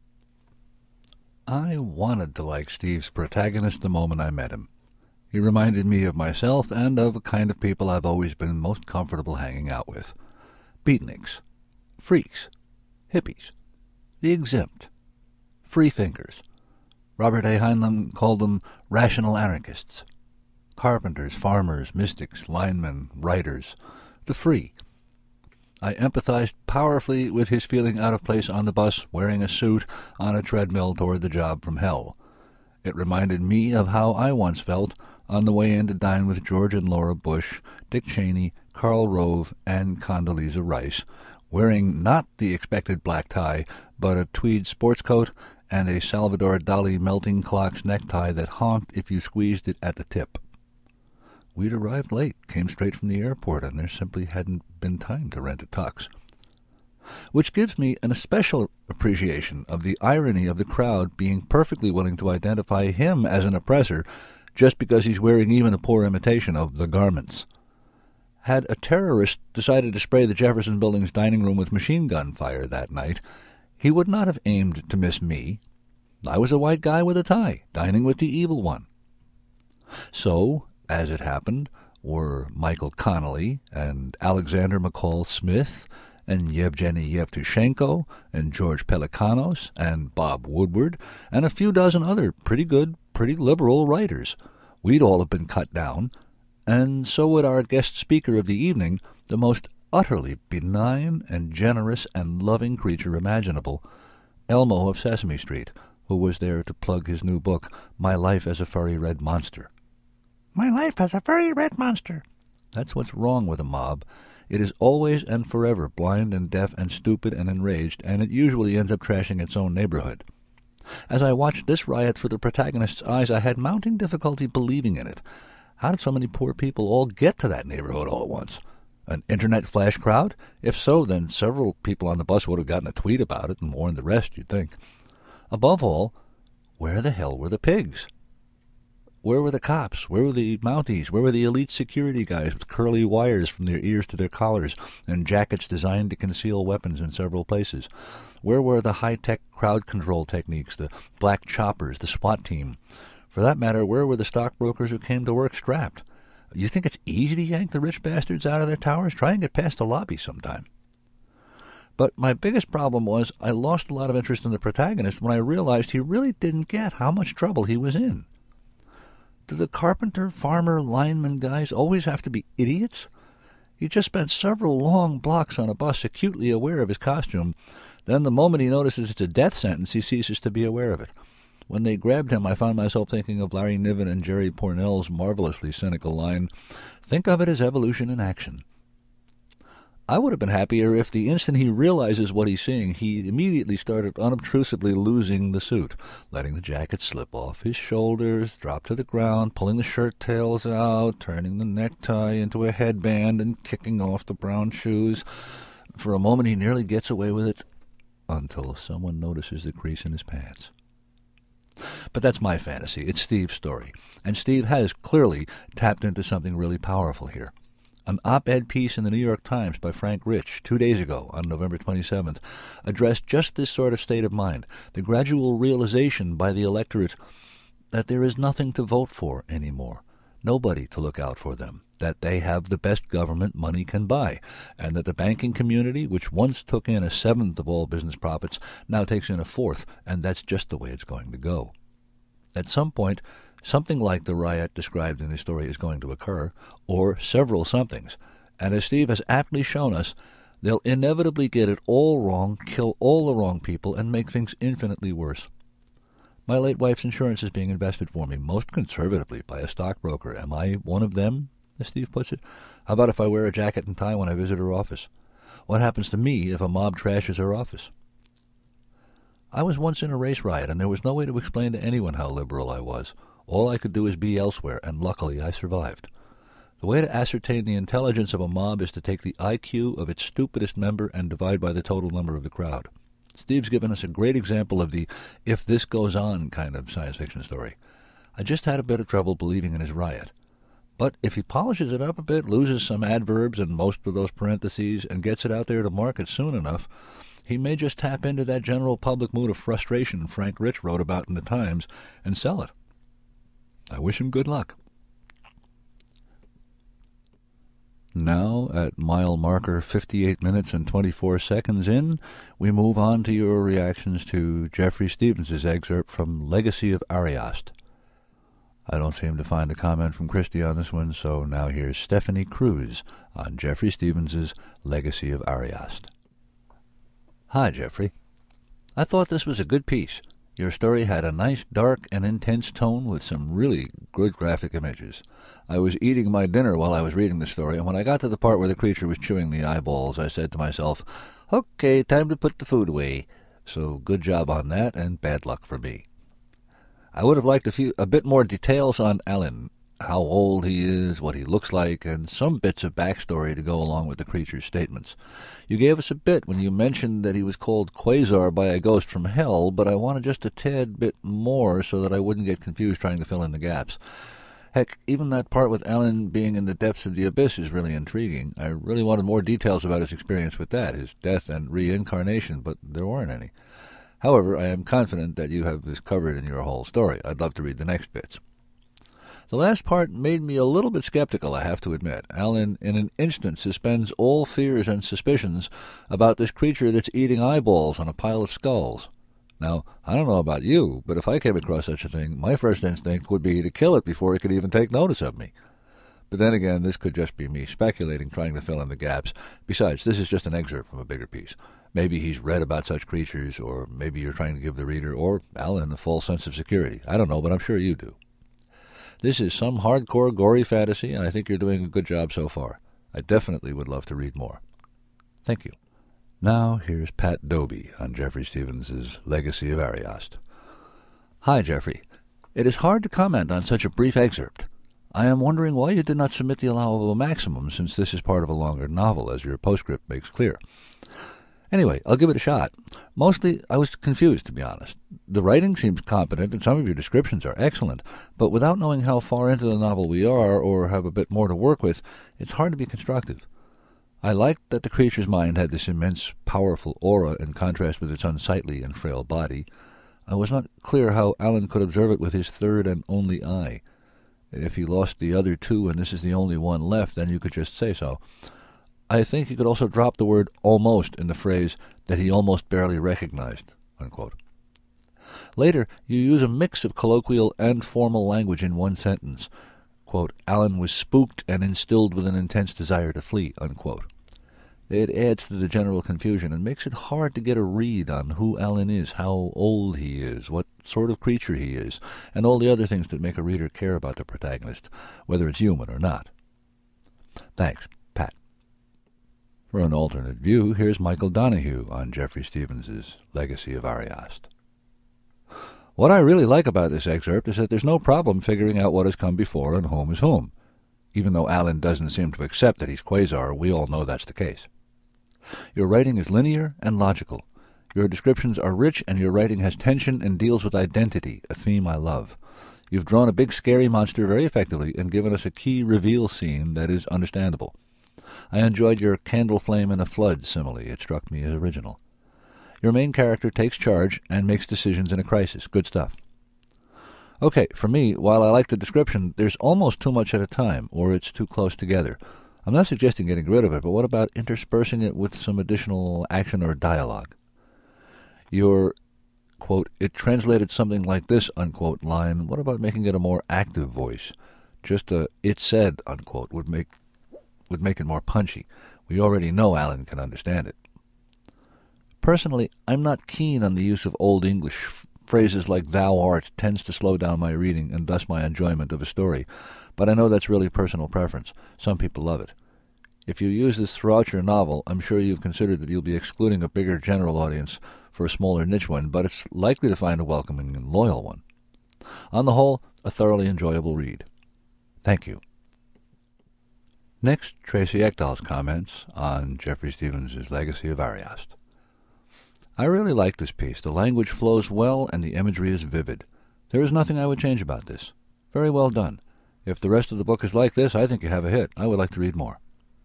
I wanted to like Steve's protagonist the moment I met him. He reminded me of myself and of a kind of people I've always been most comfortable hanging out with. Beatniks, freaks, hippies, the exempt, free thinkers. Robert A. Heinlein called them rational anarchists. Carpenters, farmers, mystics, linemen, writers, the free. I empathized powerfully with his feeling out of place on the bus, wearing a suit, on a treadmill toward the job from hell. It reminded me of how I once felt on the way in to dine with George and Laura Bush, Dick Cheney, Karl Rove, and Condoleezza Rice, wearing not the expected black tie, but a tweed sports coat and a Salvador Dali melting clocks necktie that honked if you squeezed it at the tip. We'd arrived late, came straight from the airport, and there simply hadn't been time to rent a tux. Which gives me an especial appreciation of the irony of the crowd being perfectly willing to identify him as an oppressor just because he's wearing even a poor imitation of the garments. Had a terrorist decided to spray the Jefferson Building's dining room with machine gun fire that night, he would not have aimed to miss me. I was a white guy with a tie, dining with the evil one. So, as it happened, were Michael Connelly and Alexander McCall Smith and Yevgeny Yevtushenko and George Pelikanos and Bob Woodward and a few dozen other pretty good, pretty liberal writers. We'd all have been cut down, and so would our guest speaker of the evening, the most utterly benign and generous and loving creature imaginable. Elmo of Sesame Street, who was there to plug his new book, My Life as a Furry Red Monster. My life as a furry red monster. That's what's wrong with a mob. It is always and forever blind and deaf and stupid and enraged, and it usually ends up trashing its own neighborhood. As I watched this riot through the protagonist's eyes, I had mounting difficulty believing in it. How did so many poor people all get to that neighborhood all at once? An internet flash crowd? If so, then several people on the bus would have gotten a tweet about it and warned the rest, you'd think. Above all, where the hell were the pigs? Where were the cops? Where were the Mounties? Where were the elite security guys with curly wires from their ears to their collars and jackets designed to conceal weapons in several places? Where were the high-tech crowd control techniques, the black choppers, the SWAT team? For that matter, where were the stockbrokers who came to work strapped? You think it's easy to yank the rich bastards out of their towers? Try and get past the lobby sometime. But my biggest problem was I lost a lot of interest in the protagonist when I realized he really didn't get how much trouble he was in. Do the carpenter, farmer, lineman guys always have to be idiots? He just spent several long blocks on a bus acutely aware of his costume. Then the moment he notices it's a death sentence, he ceases to be aware of it. When they grabbed him, I found myself thinking of Larry Niven and Jerry Pournelle's marvelously cynical line, "Think of it as evolution in action." I would have been happier if the instant he realizes what he's seeing, he immediately started unobtrusively losing the suit, letting the jacket slip off his shoulders, drop to the ground, pulling the shirt tails out, turning the necktie into a headband, and kicking off the brown shoes. For a moment he nearly gets away with it, until someone notices the crease in his pants. But that's my fantasy. It's Steve's story. And Steve has clearly tapped into something really powerful here. An op-ed piece in the New York Times by Frank Rich 2 days ago, on November 27th, addressed just this sort of state of mind, the gradual realization by the electorate that there is nothing to vote for anymore, nobody to look out for them, that they have the best government money can buy, and that the banking community, which once took in a seventh of all business profits, now takes in a fourth, and that's just the way it's going to go. At some point, something like the riot described in the story is going to occur, or several somethings, and as Steve has aptly shown us, they'll inevitably get it all wrong, kill all the wrong people, and make things infinitely worse. My late wife's insurance is being invested for me, most conservatively, by a stockbroker. Am I one of them, as Steve puts it? How about if I wear a jacket and tie when I visit her office? What happens to me if a mob trashes her office? I was once in a race riot, and there was no way to explain to anyone how liberal I was. All I could do is be elsewhere, and luckily I survived. The way to ascertain the intelligence of a mob is to take the IQ of its stupidest member and divide by the total number of the crowd. Steve's given us a great example of the if this goes on kind of science fiction story. I just had a bit of trouble believing in his riot. But if he polishes it up a bit, loses some adverbs and most of those parentheses, and gets it out there to market soon enough, he may just tap into that general public mood of frustration Frank Rich wrote about in the Times and sell it. I wish him good luck. Now, at mile marker 58 minutes and 24 seconds in, we move on to your reactions to Jeffrey Stevens' excerpt from Legacy of Ariost. I don't seem to find a comment from Christy on this one, so now here's Stephanie Cruz on Jeffrey Stevens' Legacy of Ariost. Hi, Jeffrey. I thought this was a good piece. Your story had a nice, dark, and intense tone with some really good graphic images. I was eating my dinner while I was reading the story, and when I got to the part where the creature was chewing the eyeballs, I said to myself, "Okay, time to put the food away." So good job on that, and bad luck for me. I would have liked a bit more details on Alan, how old he is, what he looks like, and some bits of backstory to go along with the creature's statements. You gave us a bit when you mentioned that he was called Quasar by a ghost from hell, but I wanted just a tad bit more so that I wouldn't get confused trying to fill in the gaps. Heck, even that part with Alan being in the depths of the abyss is really intriguing. I really wanted more details about his experience with that, his death and reincarnation, but there weren't any. However, I am confident that you have this covered in your whole story. I'd love to read the next bits. The last part made me a little bit skeptical, I have to admit. Alan, in an instant, suspends all fears and suspicions about this creature that's eating eyeballs on a pile of skulls. Now, I don't know about you, but if I came across such a thing, my first instinct would be to kill it before it could even take notice of me. But then again, this could just be me speculating, trying to fill in the gaps. Besides, this is just an excerpt from a bigger piece. Maybe he's read about such creatures, or maybe you're trying to give the reader, or Alan, a false sense of security. I don't know, but I'm sure you do. This is some hardcore, gory fantasy, and I think you're doing a good job so far. I definitely would love to read more. Thank you. Now here's Pat Dobie on Jeffrey Stevens' Legacy of Ariost. Hi, Jeffrey. It is hard to comment on such a brief excerpt. I am wondering why you did not submit the allowable maximum, since this is part of a longer novel, as your postscript makes clear. Anyway, I'll give it a shot. Mostly, I was confused, to be honest. The writing seems competent, and some of your descriptions are excellent, but without knowing how far into the novel we are, or have a bit more to work with, it's hard to be constructive. I liked that the creature's mind had this immense, powerful aura in contrast with its unsightly and frail body. I was not clear how Alan could observe it with his third and only eye. If he lost the other two and this is the only one left, then you could just say so. I think you could also drop the word almost in the phrase that he almost barely recognized, unquote. Later, you use a mix of colloquial and formal language in one sentence. Quote, Alan was spooked and instilled with an intense desire to flee, unquote. It adds to the general confusion and makes it hard to get a read on who Alan is, how old he is, what sort of creature he is, and all the other things that make a reader care about the protagonist, whether it's human or not. Thanks, Pat. For an alternate view, here's Michael Donahue on Jeffrey Stevens' Legacy of Ariost. What I really like about this excerpt is that there's no problem figuring out what has come before and whom is whom. Even though Alan doesn't seem to accept that he's Quasar, we all know that's the case. Your writing is linear and logical. Your descriptions are rich, and your writing has tension and deals with identity, a theme I love. You've drawn a big scary monster very effectively and given us a key reveal scene that is understandable. I enjoyed your candle flame in a flood simile. It struck me as original. Your main character takes charge and makes decisions in a crisis. Good stuff. Okay, for me, while I like the description, there's almost too much at a time, or it's too close together. I'm not suggesting getting rid of it, but what about interspersing it with some additional action or dialogue? Your, quote, it translated something like this, unquote, line, what about making it a more active voice? Just a it said, unquote, would make it more punchy. We already know Alan can understand it. Personally, I'm not keen on the use of Old English. Phrases like thou art tends to slow down my reading and thus my enjoyment of a story, but I know that's really personal preference. Some people love it. If you use this throughout your novel, I'm sure you've considered that you'll be excluding a bigger general audience for a smaller niche one, but it's likely to find a welcoming and loyal one. On the whole, a thoroughly enjoyable read. Thank you. Next, Tracy Ekdahl's comments on Jeffrey Stevens' Legacy of Ariost. I really like this piece. The language flows well and the imagery is vivid. There is nothing I would change about this. Very well done. If the rest of the book is like this, I think you have a hit. I would like to read more.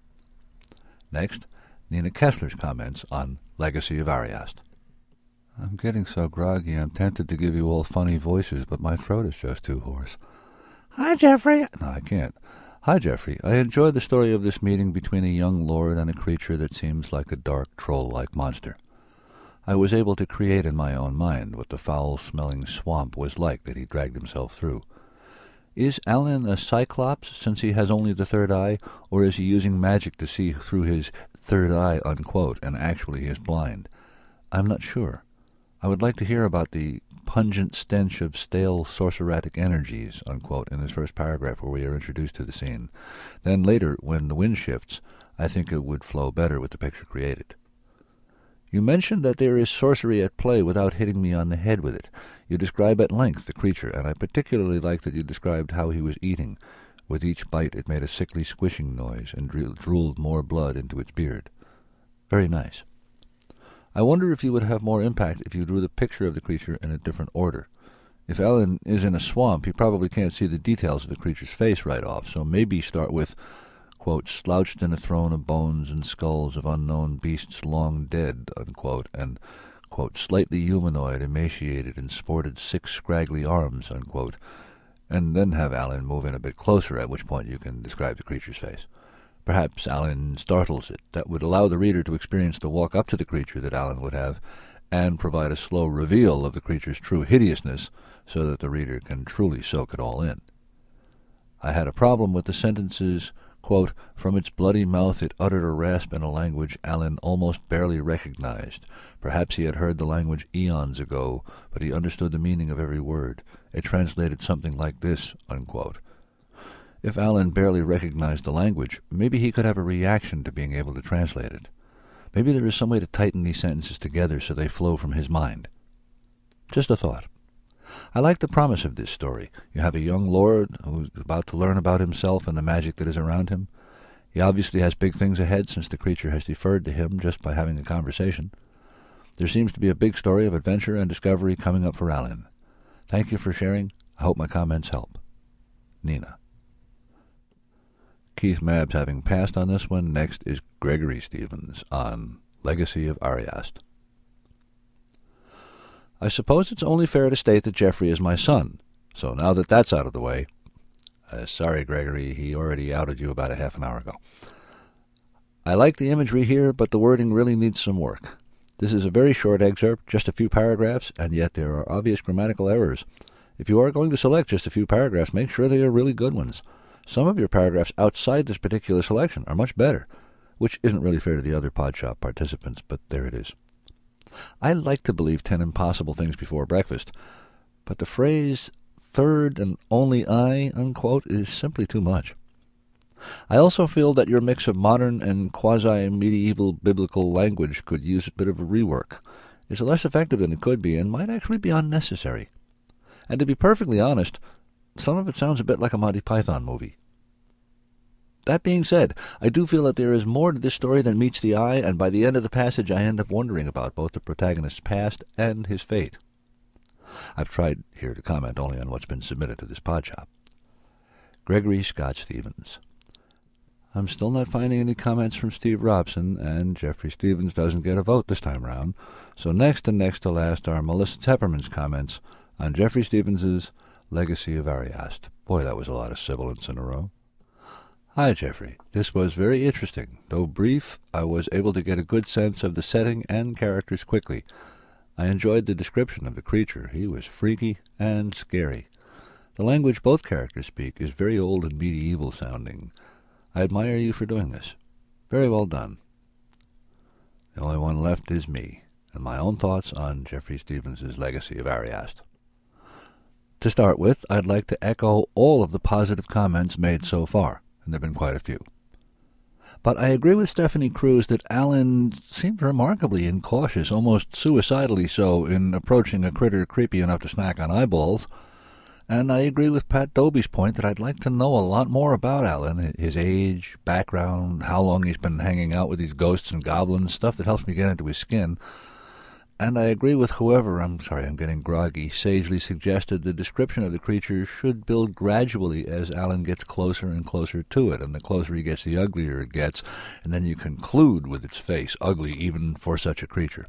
Next, Nina Kessler's comments on Legacy of Ariost. I'm getting so groggy I'm tempted to give you all funny voices, but my throat is just too hoarse. Hi, Jeffrey. No, I can't. Hi, Jeffrey. I enjoyed the story of this meeting between a young lord and a creature that seems like a dark troll-like monster. I was able to create in my own mind what the foul-smelling swamp was like that he dragged himself through. Is Alan a cyclops, since he has only the third eye, or is he using magic to see through his third eye, unquote, and actually he is blind? I'm not sure. I would like to hear about the pungent stench of stale sorceratic energies, unquote, in this first paragraph where we are introduced to the scene. Then later, when the wind shifts, I think it would flow better with the picture created. You mentioned that there is sorcery at play without hitting me on the head with it. You describe at length the creature, and I particularly like that you described how he was eating. With each bite it made a sickly squishing noise and drooled more blood into its beard. Very nice. I wonder if you would have more impact if you drew the picture of the creature in a different order. If Alan is in a swamp, he probably can't see the details of the creature's face right off, so maybe start with, quote, slouched in a throne of bones and skulls of unknown beasts long dead, unquote, and, quote, slightly humanoid, emaciated, and sported 6 scraggly arms, unquote, and then have Alan move in a bit closer, at which point you can describe the creature's face. Perhaps Alan startles it. That would allow the reader to experience the walk up to the creature that Alan would have, and provide a slow reveal of the creature's true hideousness, so that the reader can truly soak it all in. I had a problem with the sentences, Quote, "From its bloody mouth it uttered a rasp in a language Alan almost barely recognized. Perhaps he had heard the language eons ago, but he understood the meaning of every word. It translated something like this," unquote. If Alan barely recognized the language, maybe he could have a reaction to being able to translate it. Maybe there is some way to tighten these sentences together so they flow from his mind. Just a thought. I like the promise of this story. You have a young lord who's about to learn about himself and the magic that is around him. He obviously has big things ahead since the creature has deferred to him just by having a conversation. There seems to be a big story of adventure and discovery coming up for Alan. Thank you for sharing. I hope my comments help. Nina. Keith Mabs having passed on this one. Next is Gregory Stevens on Legacy of Ariast. I suppose it's only fair to state that Jeffrey is my son, so now that that's out of the way... sorry, Gregory, he already outed you about a half an hour ago. I like the imagery here, but the wording really needs some work. This is a very short excerpt, just a few paragraphs, and yet there are obvious grammatical errors. If you are going to select just a few paragraphs, make sure they are really good ones. Some of your paragraphs outside this particular selection are much better, which isn't really fair to the other Podshop participants, but there it is. I like to believe 10 impossible things before breakfast, but the phrase "third and only I," unquote, is simply too much. I also feel that your mix of modern and quasi-medieval biblical language could use a bit of a rework. It's less effective than it could be and might actually be unnecessary. And to be perfectly honest, some of it sounds a bit like a Monty Python movie. That being said, I do feel that there is more to this story than meets the eye, and by the end of the passage I end up wondering about both the protagonist's past and his fate. I've tried here to comment only on what's been submitted to this Podshop. Gregory Scott Stevens. I'm still not finding any comments from Steve Robson, and Jeffrey Stevens doesn't get a vote this time round, so next and next to last are Melissa Tepperman's comments on Jeffrey Stevens's Legacy of Ariast. Boy, that was a lot of sibilants in a row. Hi, Jeffrey. This was very interesting. Though brief, I was able to get a good sense of the setting and characters quickly. I enjoyed the description of the creature. He was freaky and scary. The language both characters speak is very old and medieval sounding. I admire you for doing this. Very well done. The only one left is me, and my own thoughts on Jeffrey Stevens's Legacy of Ariast. To start with, I'd like to echo all of the positive comments made so far. And there have been quite a few. But I agree with Stephanie Cruz that Alan seemed remarkably incautious, almost suicidally so, in approaching a critter creepy enough to snack on eyeballs. And I agree with Pat Dobie's point that I'd like to know a lot more about Alan, his age, background, how long he's been hanging out with these ghosts and goblins, stuff that helps me get into his skin. And I agree with whoever, I'm getting groggy, sagely suggested the description of the creature should build gradually as Alan gets closer and closer to it, and the closer he gets, the uglier it gets, and then you conclude with its face, ugly even for such a creature.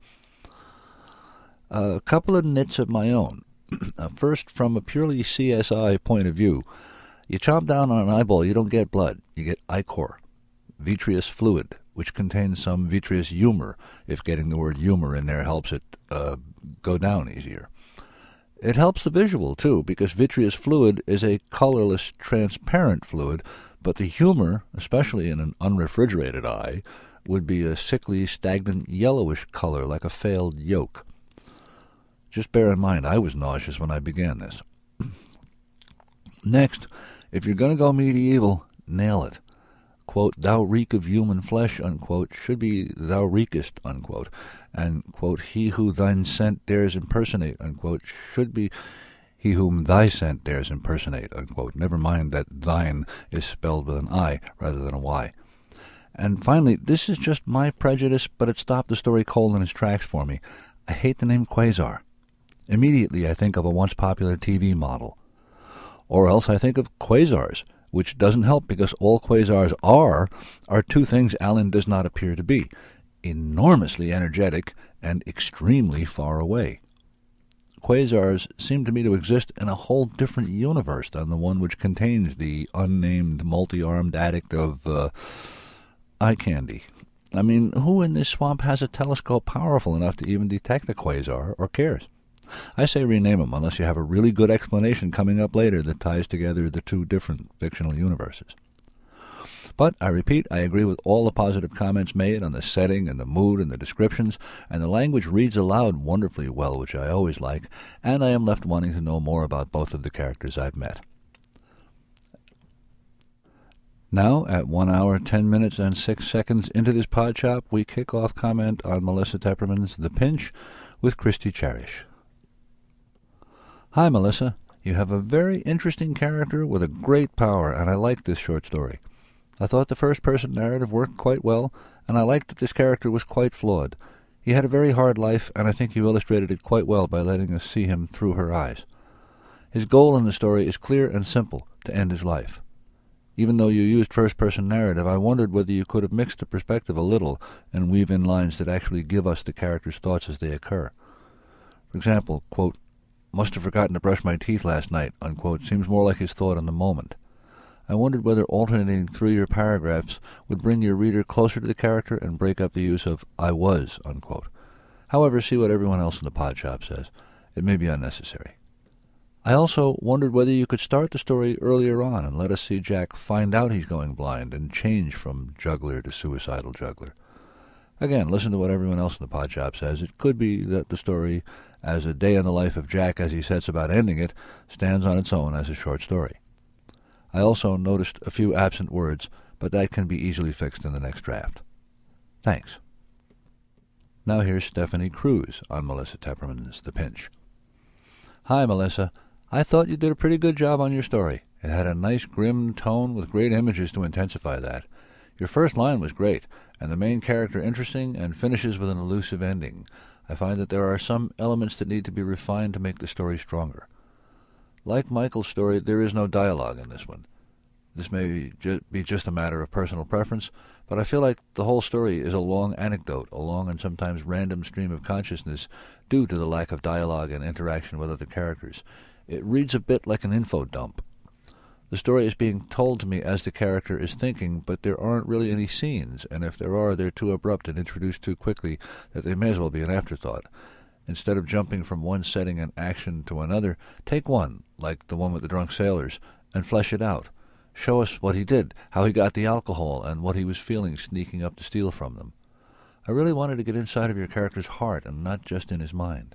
A couple of nits of my own. First, from a purely CSI point of view, you chomp down on an eyeball, you don't get blood, you get ichor, vitreous fluid, which contains some vitreous humor, if getting the word humor in there helps it go down easier. It helps the visual, too, because vitreous fluid is a colorless, transparent fluid, but the humor, especially in an unrefrigerated eye, would be a sickly, stagnant, yellowish color like a failed yolk. Just bear in mind, I was nauseous when I began this. Next, if you're going to go medieval, nail it. Quote, "Thou reek of human flesh," unquote, should be "thou reekest," unquote, and, quote, "he who thine scent dares impersonate," unquote, should be "he whom thy scent dares impersonate," unquote. Never mind that thine is spelled with an I rather than a Y. And finally, this is just my prejudice, but it stopped the story cold in its tracks for me. I hate the name Quasar. Immediately I think of a once popular TV model. Or else I think of quasars, which doesn't help because all quasars are two things Alan does not appear to be: enormously energetic and extremely far away. Quasars seem to me to exist in a whole different universe than the one which contains the unnamed multi-armed addict of eye candy. I mean, who in this swamp has a telescope powerful enough to even detect a quasar or cares? I say rename them unless you have a really good explanation coming up later that ties together the two different fictional universes. But, I repeat, I agree with all the positive comments made on the setting and the mood and the descriptions, and the language reads aloud wonderfully well, which I always like, and I am left wanting to know more about both of the characters I've met. Now, at 1 hour, 10 minutes, and 6 seconds into this podshop, we kick off comment on Melissa Tepperman's The Pinch with Christy Cherish. Hi, Melissa. You have a very interesting character with a great power, and I like this short story. I thought the first-person narrative worked quite well, and I liked that this character was quite flawed. He had a very hard life, and I think you illustrated it quite well by letting us see him through her eyes. His goal in the story is clear and simple, to end his life. Even though you used first-person narrative, I wondered whether you could have mixed the perspective a little and weave in lines that actually give us the character's thoughts as they occur. For example, quote, "Must have forgotten to brush my teeth last night," unquote, seems more like his thought on the moment. I wondered whether alternating through your paragraphs would bring your reader closer to the character and break up the use of "I was," unquote. However, see what everyone else in the podshop says. It may be unnecessary. I also wondered whether you could start the story earlier on and let us see Jack find out he's going blind and change from juggler to suicidal juggler. Again, listen to what everyone else in the podshop says. It could be that the story, as a day in the life of Jack as he sets about ending it, stands on its own as a short story. I also noticed a few absent words, but that can be easily fixed in the next draft. Thanks. Now here's Stephanie Cruz on Melissa Tepperman's The Pinch. Hi, Melissa. I thought you did a pretty good job on your story. It had a nice grim tone with great images to intensify that. Your first line was great, and the main character interesting, and finishes with an elusive ending. I find that there are some elements that need to be refined to make the story stronger. Like Michael's story, there is no dialogue in this one. This may be just a matter of personal preference, but I feel like the whole story is a long anecdote, a long and sometimes random stream of consciousness due to the lack of dialogue and interaction with other characters. It reads a bit like an info dump. The story is being told to me as the character is thinking, but there aren't really any scenes, and if there are, they're too abrupt and introduced too quickly that they may as well be an afterthought. Instead of jumping from one setting and action to another, take one, like the one with the drunk sailors, and flesh it out. Show us what he did, how he got the alcohol, and what he was feeling sneaking up to steal from them. I really wanted to get inside of your character's heart and not just in his mind.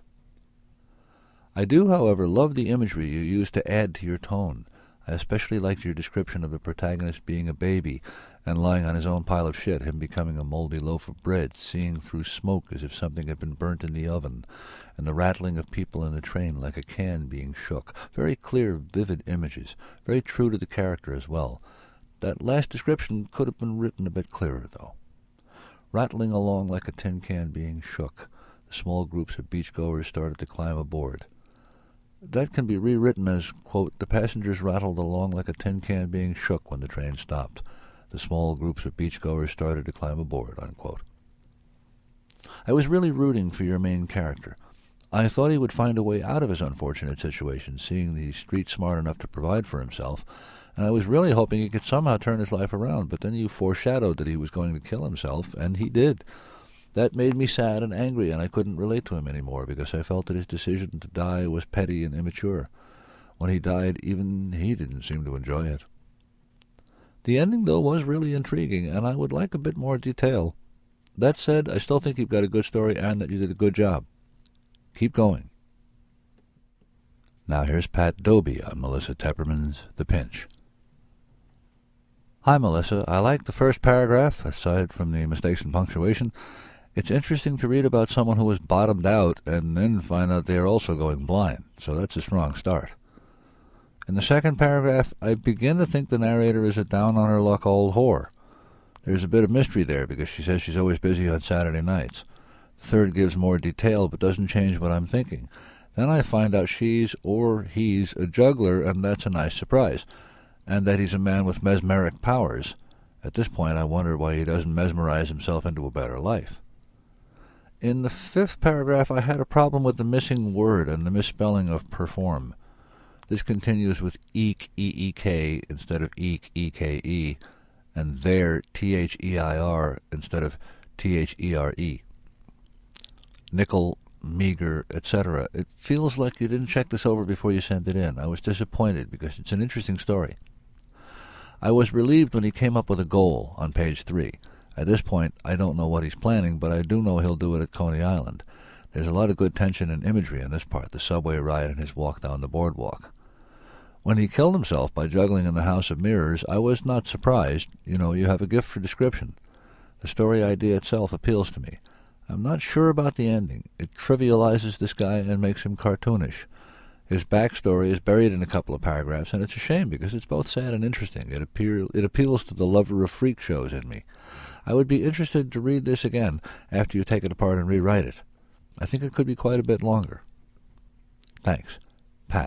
I do, however, love the imagery you used to add to your tone. I especially liked your description of the protagonist being a baby and lying on his own pile of shit, him becoming a moldy loaf of bread, seeing through smoke as if something had been burnt in the oven, and the rattling of people in the train like a can being shook. Very clear, vivid images, very true to the character as well. That last description could have been written a bit clearer, though. Rattling along like a tin can being shook, the small groups of beachgoers started to climb aboard. That can be rewritten as, quote, "The passengers rattled along like a tin can being shook when the train stopped. The small groups of beachgoers started to climb aboard," unquote. I was really rooting for your main character. I thought he would find a way out of his unfortunate situation, seeing that he's street smart enough to provide for himself, and I was really hoping he could somehow turn his life around, but then you foreshadowed that he was going to kill himself, and he did. That made me sad and angry, and I couldn't relate to him anymore because I felt that his decision to die was petty and immature. When he died, even he didn't seem to enjoy it. The ending, though, was really intriguing, and I would like a bit more detail. That said, I still think you've got a good story and that you did a good job. Keep going. Now here's Pat Dobie on Melissa Tepperman's The Pinch. Hi, Melissa. I like the first paragraph, aside from the mistakes in punctuation. It's interesting to read about someone who was bottomed out and then find out they are also going blind, so that's a strong start. In the second paragraph, I begin to think the narrator is a down-on-her-luck old whore. There's a bit of mystery there because she says she's always busy on Saturday nights. The third gives more detail but doesn't change what I'm thinking. Then I find out she's, or he's, a juggler, and that's a nice surprise, and that he's a man with mesmeric powers. At this point, I wonder why he doesn't mesmerize himself into a better life. In the fifth paragraph, I had a problem with the missing word and the misspelling of perform. This continues with eek, E-E-K, instead of eek, E-K-E, and there, T-H-E-I-R, instead of T-H-E-R-E. Nickel, meager, etc. It feels like you didn't check this over before you sent it in. I was disappointed because it's an interesting story. I was relieved when he came up with a goal on page 3. At this point, I don't know what he's planning, but I do know he'll do it at Coney Island. There's a lot of good tension and imagery in this part, the subway ride and his walk down the boardwalk. When he killed himself by juggling in the House of Mirrors, I was not surprised. You have a gift for description. The story idea itself appeals to me. I'm not sure about the ending. It trivializes this guy and makes him cartoonish. His backstory is buried in a couple of paragraphs, and it's a shame because it's both sad and interesting. It appeals to the lover of freak shows in me. I would be interested to read this again after you take it apart and rewrite it. I think it could be quite a bit longer. Thanks, Pat.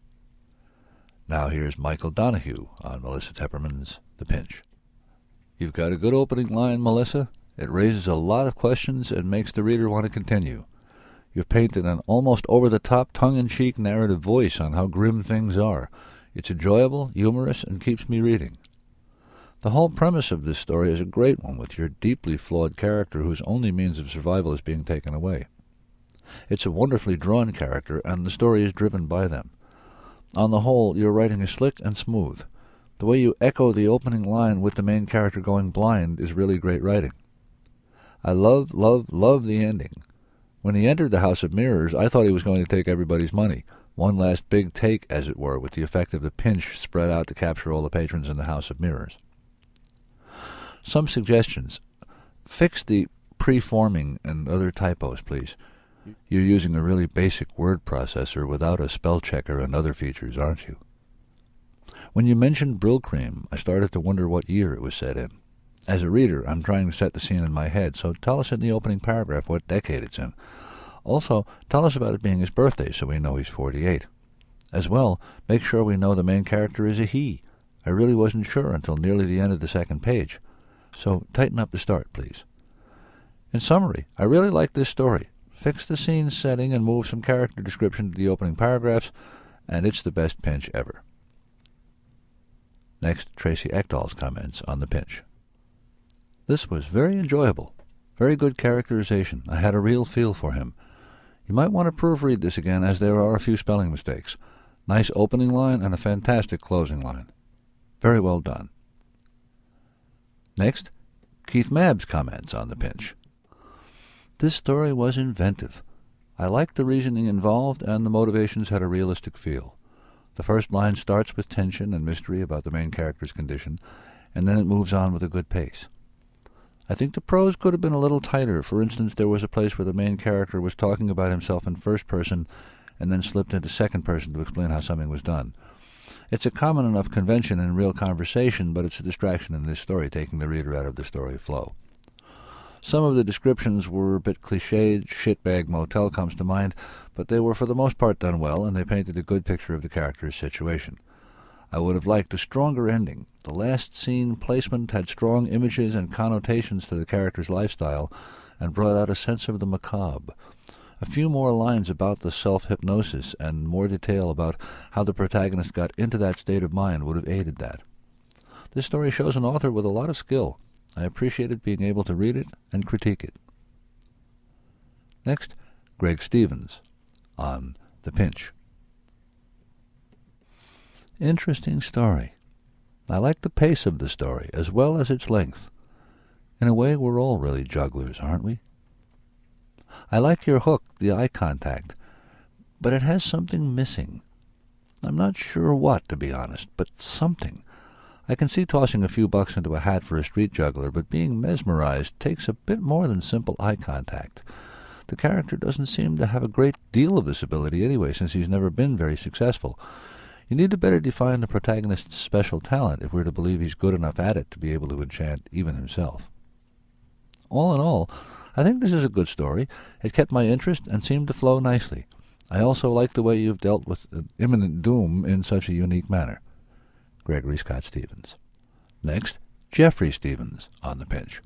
Now here's Michael Donahue on Melissa Tepperman's The Pinch. You've got a good opening line, Melissa. It raises a lot of questions and makes the reader want to continue. You've painted an almost over-the-top, tongue-in-cheek narrative voice on how grim things are. It's enjoyable, humorous, and keeps me reading. The whole premise of this story is a great one, with your deeply flawed character whose only means of survival is being taken away. It's a wonderfully drawn character, and the story is driven by them. On the whole, your writing is slick and smooth. The way you echo the opening line with the main character going blind is really great writing. I love the ending. When he entered the House of Mirrors, I thought he was going to take everybody's money. One last big take, as it were, with the effect of the pinch spread out to capture all the patrons in the House of Mirrors. Some suggestions. Fix the preforming and other typos, please. You're using a really basic word processor without a spell checker and other features, aren't you? When you mentioned Brylcreem, I started to wonder what year it was set in. As a reader, I'm trying to set the scene in my head, so tell us in the opening paragraph what decade it's in. Also, tell us about it being his birthday so we know he's 48. As well, make sure we know the main character is a he. I really wasn't sure until nearly the end of the second page. So tighten up the start, please. In summary, I really like this story. Fix the scene setting and move some character description to the opening paragraphs, and it's the best pinch ever. Next, Tracy Ekdahl's comments on The Pinch. This was very enjoyable. Very good characterization. I had a real feel for him. You might want to proofread this again, as there are a few spelling mistakes. Nice opening line and a fantastic closing line. Very well done. Next, Keith Mabb's comments on The Pinch. This story was inventive. I liked the reasoning involved, and the motivations had a realistic feel. The first line starts with tension and mystery about the main character's condition, and then it moves on with a good pace. I think the prose could have been a little tighter. For instance, there was a place where the main character was talking about himself in first person and then slipped into second person to explain how something was done. It's a common enough convention in real conversation, but it's a distraction in this story, taking the reader out of the story flow. Some of the descriptions were a bit cliched. Shitbag Motel comes to mind, but they were for the most part done well, and they painted a good picture of the character's situation. I would have liked a stronger ending. The last scene placement had strong images and connotations to the character's lifestyle and brought out a sense of the macabre. A few more lines about the self-hypnosis and more detail about how the protagonist got into that state of mind would have aided that. This story shows an author with a lot of skill. I appreciated being able to read it and critique it. Next, Greg Stevens on The Pinch. Interesting story. I like the pace of the story as well as its length. In a way, we're all really jugglers, aren't we? I like your hook, the eye contact, but it has something missing. I'm not sure what, to be honest, but something. I can see tossing a few bucks into a hat for a street juggler, but being mesmerized takes a bit more than simple eye contact. The character doesn't seem to have a great deal of this ability anyway, since he's never been very successful. You need to better define the protagonist's special talent if we're to believe he's good enough at it to be able to enchant even himself. All in all, I think this is a good story. It kept my interest and seemed to flow nicely. I also like the way you've dealt with imminent doom in such a unique manner. Gregory Scott Stevens. Next, Jeffrey Stevens on The Pinch.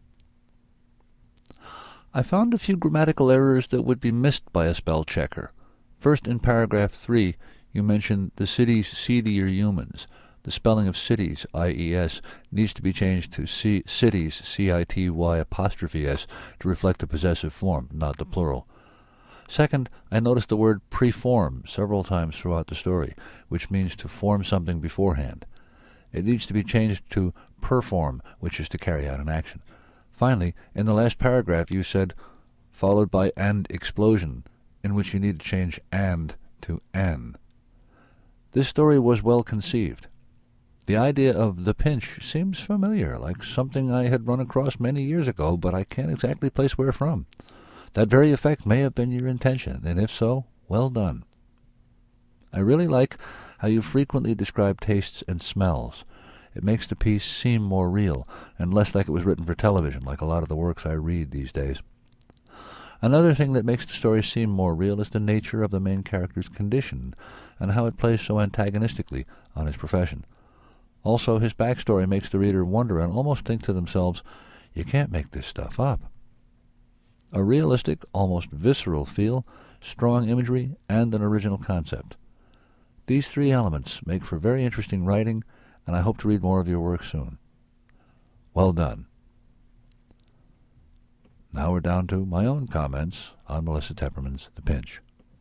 I found a few grammatical errors that would be missed by a spell checker. First, in paragraph 3, you mentioned the city's seedier humans. The spelling of cities, I-E-S, needs to be changed to cities, C-I-T-Y'-S, to reflect the possessive form, not the plural. Second, I noticed the word preform several times throughout the story, which means to form something beforehand. It needs to be changed to perform, which is to carry out an action. Finally, in the last paragraph you said, followed by and explosion, in which you need to change and to an. This story was well conceived. The idea of the pinch seems familiar, like something I had run across many years ago, but I can't exactly place where from. That very effect may have been your intention, and if so, well done. I really like how you frequently describe tastes and smells. It makes the piece seem more real, and less like it was written for television, like a lot of the works I read these days. Another thing that makes the story seem more real is the nature of the main character's condition, and how it plays so antagonistically on his profession. Also, his backstory makes the reader wonder and almost think to themselves, you can't make this stuff up. A realistic, almost visceral feel, strong imagery, and an original concept. These three elements make for very interesting writing, and I hope to read more of your work soon. Well done. Now we're down to my own comments on Melissa Tepperman's The Pinch.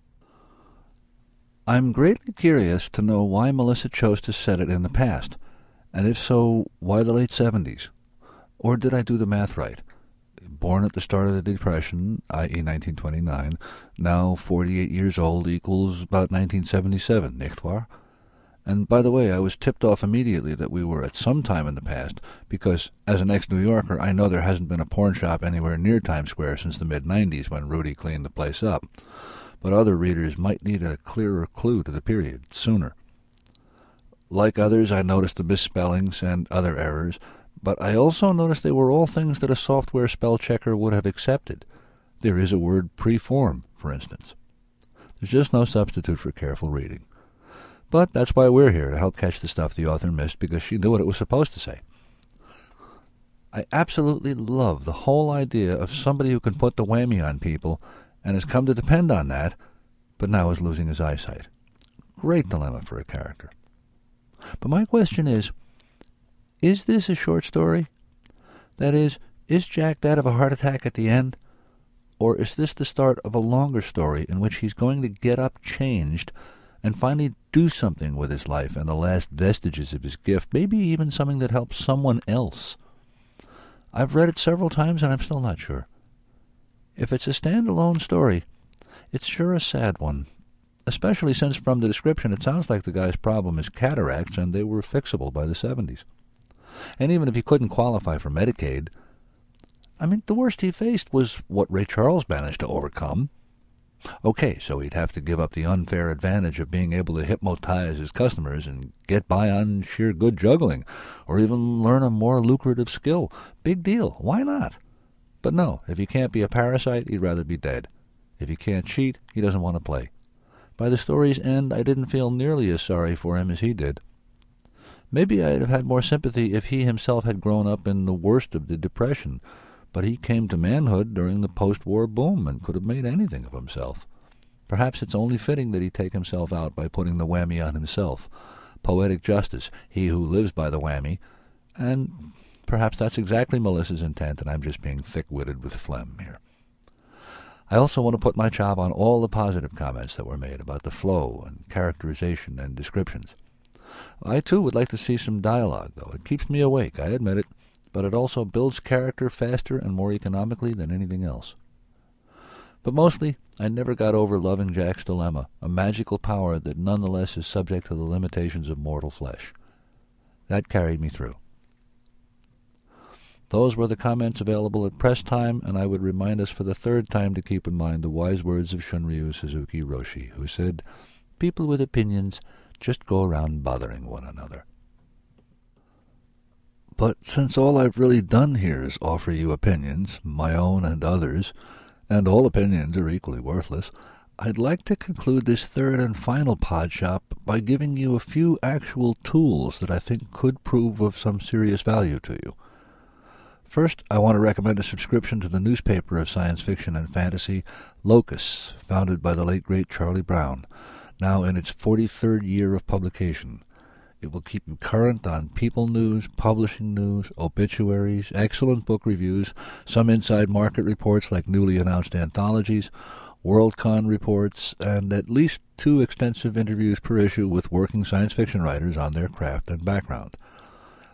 I'm greatly curious to know why Melissa chose to set it in the past, and if so, why the late 70s? Or did I do the math right? Born at the start of the Depression, i.e. 1929, now 48 years old equals about 1977, nicht wahr? And by the way, I was tipped off immediately that we were at some time in the past, because as an ex-New Yorker, I know there hasn't been a porn shop anywhere near Times Square since the mid-90s when Rudy cleaned the place up. But other readers might need a clearer clue to the period sooner. Like others, I noticed the misspellings and other errors, but I also noticed they were all things that a software spell checker would have accepted. There is a word preform, for instance. There's just no substitute for careful reading. But that's why we're here, to help catch the stuff the author missed, because she knew what it was supposed to say. I absolutely love the whole idea of somebody who can put the whammy on people and has come to depend on that, but now is losing his eyesight. Great dilemma for a character. But my question is this a short story? That is Jack dead of a heart attack at the end? Or is this the start of a longer story in which he's going to get up changed and finally do something with his life and the last vestiges of his gift, maybe even something that helps someone else? I've read it several times and I'm still not sure. If it's a standalone story, it's sure a sad one, especially since from the description it sounds like the guy's problem is cataracts and they were fixable by the 70s. And even if he couldn't qualify for Medicaid, the worst he faced was what Ray Charles managed to overcome. Okay, so he'd have to give up the unfair advantage of being able to hypnotize his customers and get by on sheer good juggling, or even learn a more lucrative skill. Big deal. Why not? But no, if he can't be a parasite, he'd rather be dead. If he can't cheat, he doesn't want to play. By the story's end, I didn't feel nearly as sorry for him as he did. Maybe I'd have had more sympathy if he himself had grown up in the worst of the Depression, but he came to manhood during the post-war boom and could have made anything of himself. Perhaps it's only fitting that he take himself out by putting the whammy on himself. Poetic justice, he who lives by the whammy. And perhaps that's exactly Melissa's intent, and I'm just being thick-witted with phlegm here. I also want to put my chop on all the positive comments that were made about the flow and characterization and descriptions. I, too, would like to see some dialogue, though. It keeps me awake, I admit it, but it also builds character faster and more economically than anything else. But mostly, I never got over loving Jack's dilemma, a magical power that nonetheless is subject to the limitations of mortal flesh. That carried me through. Those were the comments available at press time, and I would remind us for the third time to keep in mind the wise words of Shunryu Suzuki Roshi, who said, "People with opinions just go around bothering one another." But since all I've really done here is offer you opinions, my own and others, and all opinions are equally worthless, I'd like to conclude this third and final Podshop by giving you a few actual tools that I think could prove of some serious value to you. First, I want to recommend a subscription to the newspaper of science fiction and fantasy, Locus, founded by the late great Charlie Brown, now in its 43rd year of publication. It will keep you current on people news, publishing news, obituaries, excellent book reviews, some inside market reports like newly announced anthologies, Worldcon reports, and at least 2 extensive interviews per issue with working science fiction writers on their craft and background.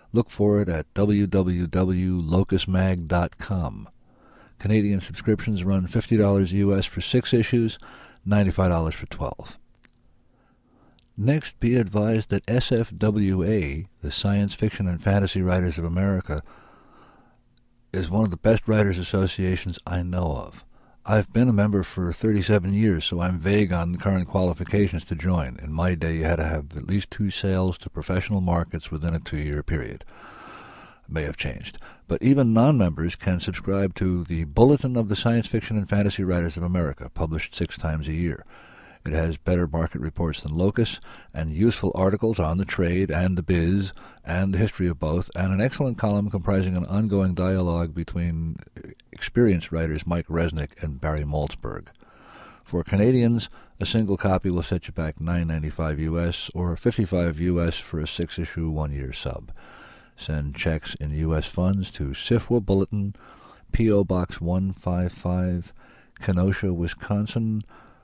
Look for it at www.locusmag.com. Canadian subscriptions run $50 US for 6 issues, $95 for 12. Next, be advised that SFWA, the Science Fiction and Fantasy Writers of America, is one of the best writers' associations I know of. I've been a member for 37 years, so I'm vague on the current qualifications to join. In my day, you had to have at least 2 sales to professional markets within a 2-year period. It may have changed. But even non-members can subscribe to the Bulletin of the Science Fiction and Fantasy Writers of America, published 6 times a year. It has better market reports than Locus, and useful articles on the trade and the biz, and the history of both, and an excellent column comprising an ongoing dialogue between experienced writers Mike Resnick and Barry Maltzberg. For Canadians, a single copy will set you back $9.95 US or $55 US for a 6-issue 1-year sub. Send checks in U.S. funds to SIFWA Bulletin, P.O. Box 155, Kenosha, Wisconsin,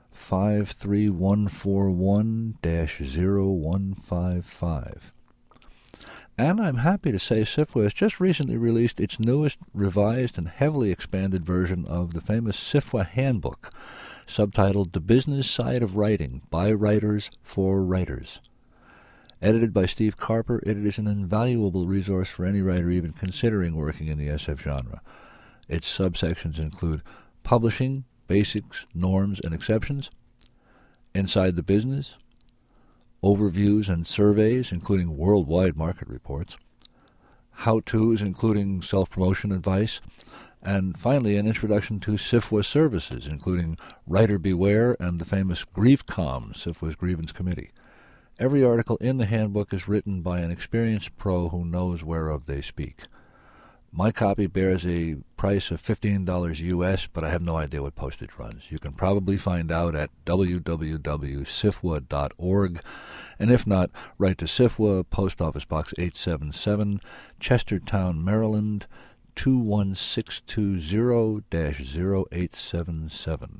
53141-0155. And I'm happy to say SIFWA has just recently released its newest, revised, and heavily expanded version of the famous SIFWA Handbook, subtitled The Business Side of Writing, by Writers for Writers. Edited by Steve Carper, it is an invaluable resource for any writer even considering working in the SF genre. Its subsections include publishing, basics, norms, and exceptions, inside the business, overviews and surveys, including worldwide market reports, how-tos, including self-promotion advice, and finally an introduction to SIFWA services, including Writer Beware and the famous GriefCom, SIFWA's grievance committee. Every article in the handbook is written by an experienced pro who knows whereof they speak. My copy bears a price of $15 US, but I have no idea what postage runs. You can probably find out at www.sifwa.org, and if not, write to SIFWA, Post Office Box 877, Chestertown, Maryland, 21620-0877.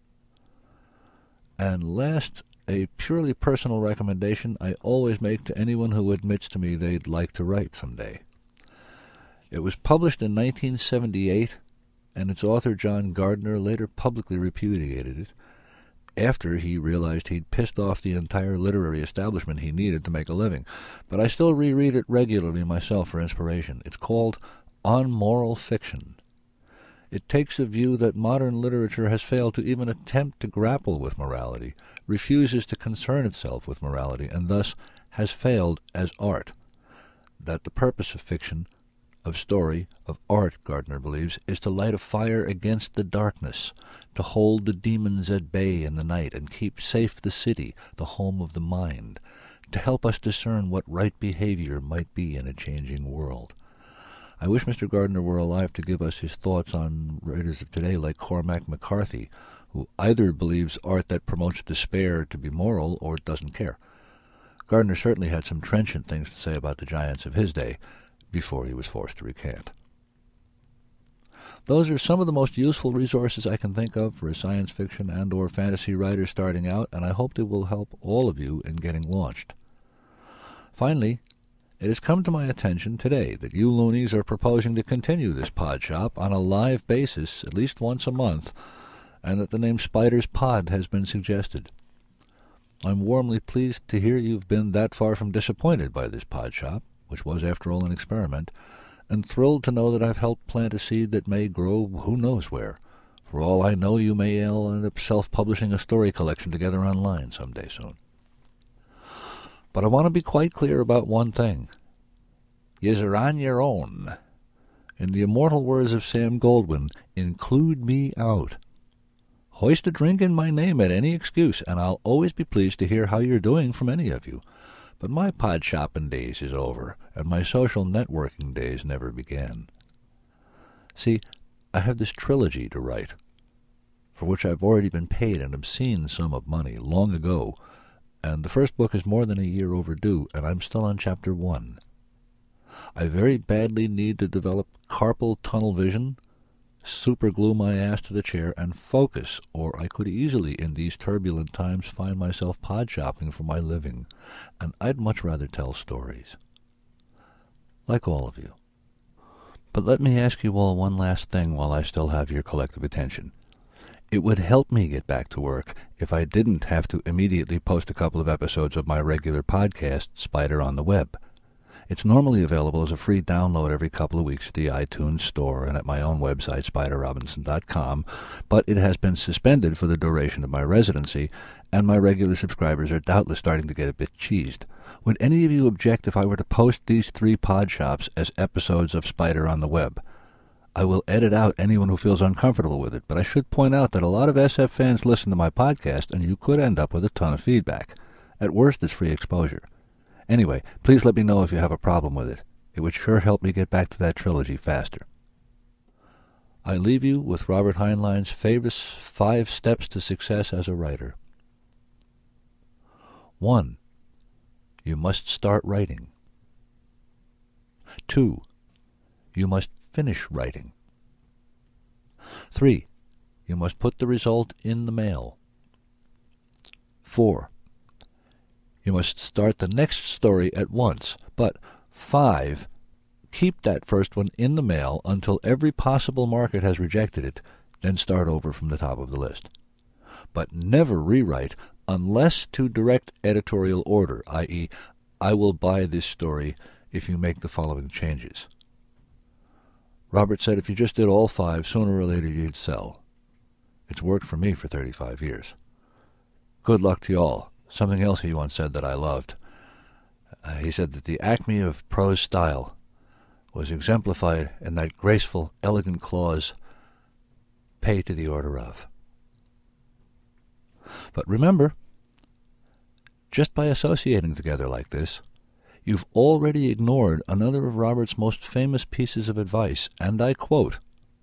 And last, a purely personal recommendation I always make to anyone who admits to me they'd like to write someday. It was published in 1978, and its author, John Gardner, later publicly repudiated it, after he realized he'd pissed off the entire literary establishment he needed to make a living. But I still reread it regularly myself for inspiration. It's called On Moral Fiction. It takes a view that modern literature has failed to even attempt to grapple with morality, refuses to concern itself with morality, and thus has failed as art. That the purpose of fiction, of story, of art, Gardner believes, is to light a fire against the darkness, to hold the demons at bay in the night and keep safe the city, the home of the mind, to help us discern what right behavior might be in a changing world. I wish Mr. Gardner were alive to give us his thoughts on writers of today like Cormac McCarthy, who either believes art that promotes despair to be moral or doesn't care. Gardner certainly had some trenchant things to say about the giants of his day before he was forced to recant. Those are some of the most useful resources I can think of for a science fiction and or fantasy writer starting out, and I hope they will help all of you in getting launched. Finally, it has come to my attention today that you loonies are proposing to continue this pod shop on a live basis at least once a month, and that the name Spider's Pod has been suggested. I'm warmly pleased to hear you've been that far from disappointed by this pod shop, which was, after all, an experiment, and thrilled to know that I've helped plant a seed that may grow who knows where. For all I know, you may end up self-publishing a story collection together online someday soon. But I want to be quite clear about one thing. Yez are on your own. In the immortal words of Sam Goldwyn, include me out. Hoist a drink in my name at any excuse, and I'll always be pleased to hear how you're doing from any of you. But my pod shopping days is over, and my social networking days never began. See, I have this trilogy to write, for which I've already been paid an obscene sum of money long ago, and the first book is more than a year overdue, and I'm still on chapter 1. I very badly need to develop carpal tunnel vision, superglue my ass to the chair, and focus, or I could easily, in these turbulent times, find myself pod shopping for my living, and I'd much rather tell stories. like all of you. But let me ask you all one last thing while I still have your collective attention. It would help me get back to work if I didn't have to immediately post a couple of episodes of my regular podcast, Spider on the Web. It's normally available as a free download every couple of weeks at the iTunes Store and at my own website, spiderrobinson.com, but it has been suspended for the duration of my residency, and my regular subscribers are doubtless starting to get a bit cheesed. Would any of you object if I were to post these 3 pod shops as episodes of Spider on the Web? I will edit out anyone who feels uncomfortable with it, but I should point out that a lot of SF fans listen to my podcast, and you could end up with a ton of feedback. At worst, it's free exposure. Anyway, please let me know if you have a problem with it. It would sure help me get back to that trilogy faster. I leave you with Robert Heinlein's famous 5 steps to success as a writer. 1. You must start writing. 2. You must finish writing. 3. You must put the result in the mail. 4. You must start the next story at once. But 5. Keep that first one in the mail until every possible market has rejected it, then start over from the top of the list. But never rewrite unless to direct editorial order, i.e., I will buy this story if you make the following changes. Robert said if you just did all 5, sooner or later you'd sell. It's worked for me for 35 years. Good luck to you all. Something else he once said that I loved. He said that the acme of prose style was exemplified in that graceful, elegant clause, pay to the order of. But remember, just by associating together like this, you've already ignored another of Robert's most famous pieces of advice, and I quote,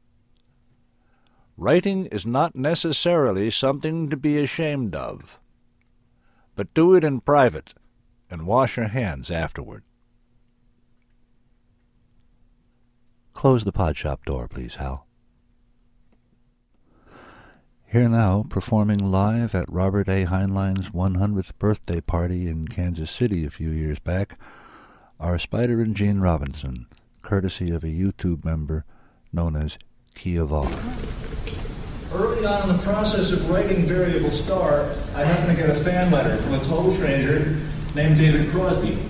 "Writing is not necessarily something to be ashamed of, but do it in private and wash your hands afterward." Close the pod shop door, please, Hal. Here now, performing live at Robert A. Heinlein's 100th birthday party in Kansas City a few years back, are Spider and Gene Robinson, courtesy of a YouTube member known as Kiovar. Early on in the process of writing Variable Star, I happened to get a fan letter from a total stranger named David Crosby.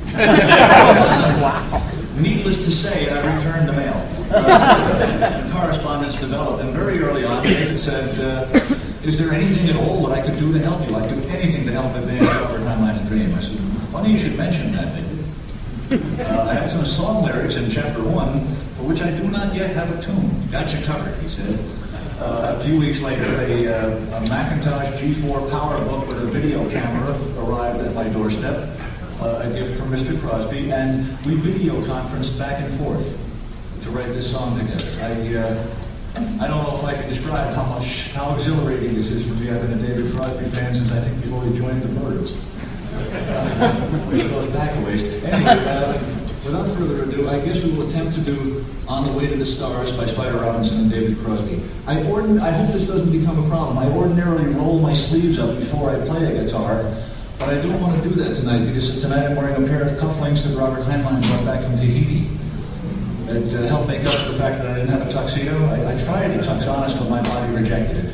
Needless to say, I returned the mail. Correspondence developed, and very early on, David said, is there anything at all that I could do to help you? I'd do anything to help advance Robert Heinlein's dream. I said, funny you should mention that, David. I have some song lyrics in Chapter 1 for which I do not yet have a tune. Got you covered, he said. A few weeks later, a Macintosh G4 PowerBook with a video camera arrived at my doorstep, a gift from Mr. Crosby, and we video conferenced back and forth to write this song together. I don't know if I can describe how exhilarating this is for me. I've been a David Crosby fan since I think before he joined the Byrds. Which goes back a ways. Anyway, without further ado, I guess we will attempt to do On the Way to the Stars by Spider Robinson and David Crosby. I hope this doesn't become a problem. I ordinarily roll my sleeves up before I play a guitar, but I don't want to do that tonight because tonight I'm wearing a pair of cufflinks that Robert Heinlein brought back from Tahiti. It helped make up for the fact that I didn't have a tuxedo. I tried to tux honest, but my body rejected it.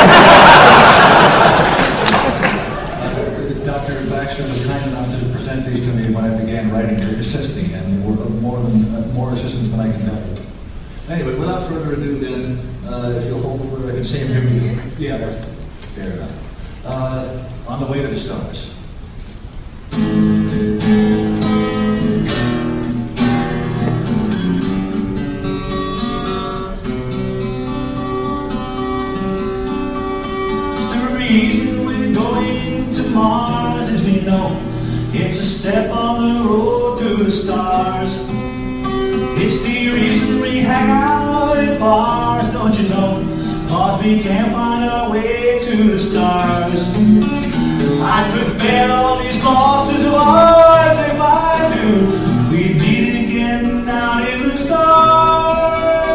Dr. Baxter was kind enough to present these to me when I began writing to assist me, and were more assistance than I can tell you. Anyway, without further ado, then, if you'll hold over, I can say him. Yeah, that's fair enough. On the Way to the Stars. Reason we're going to Mars, as we know, it's a step on the road to the stars. It's the reason we hang out in bars, don't you know, 'cause we can't find our way to the stars. I could bear all these losses of ours if I knew we'd meet again down in the stars.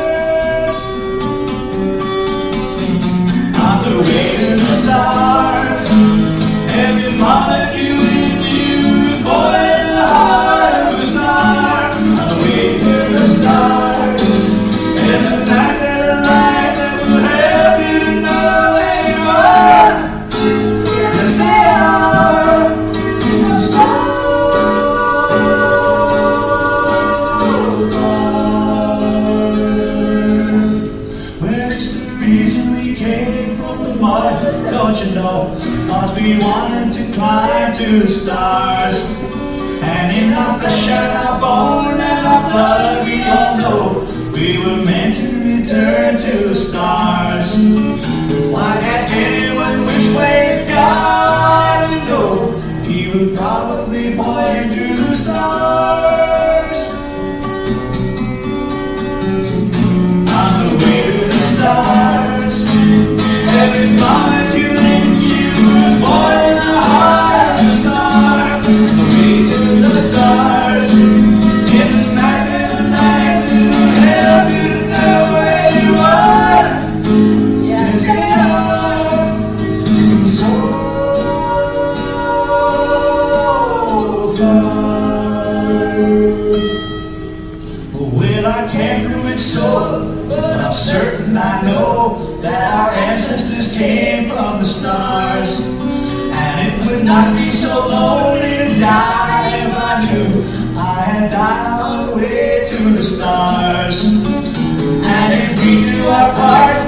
On the way to the stars, every molecule in you is boiling the heart of a star. On the wanted to climb to the stars. And in our flesh and our bone and our blood, we all know we were meant to return to the stars. Why ask anyone which way's God would go? He would probably point to the stars. On the way to the stars, every molecule in you was born in the heart of the star. The way to the stars, in the night, it will help you to know where you are. Yes, they are. So far. Well, I can't prove it so, but I'm certain I know that our ancestors came from the stars. And it would not be so lonely to die if I knew I had died on the way to the stars. And if we do our part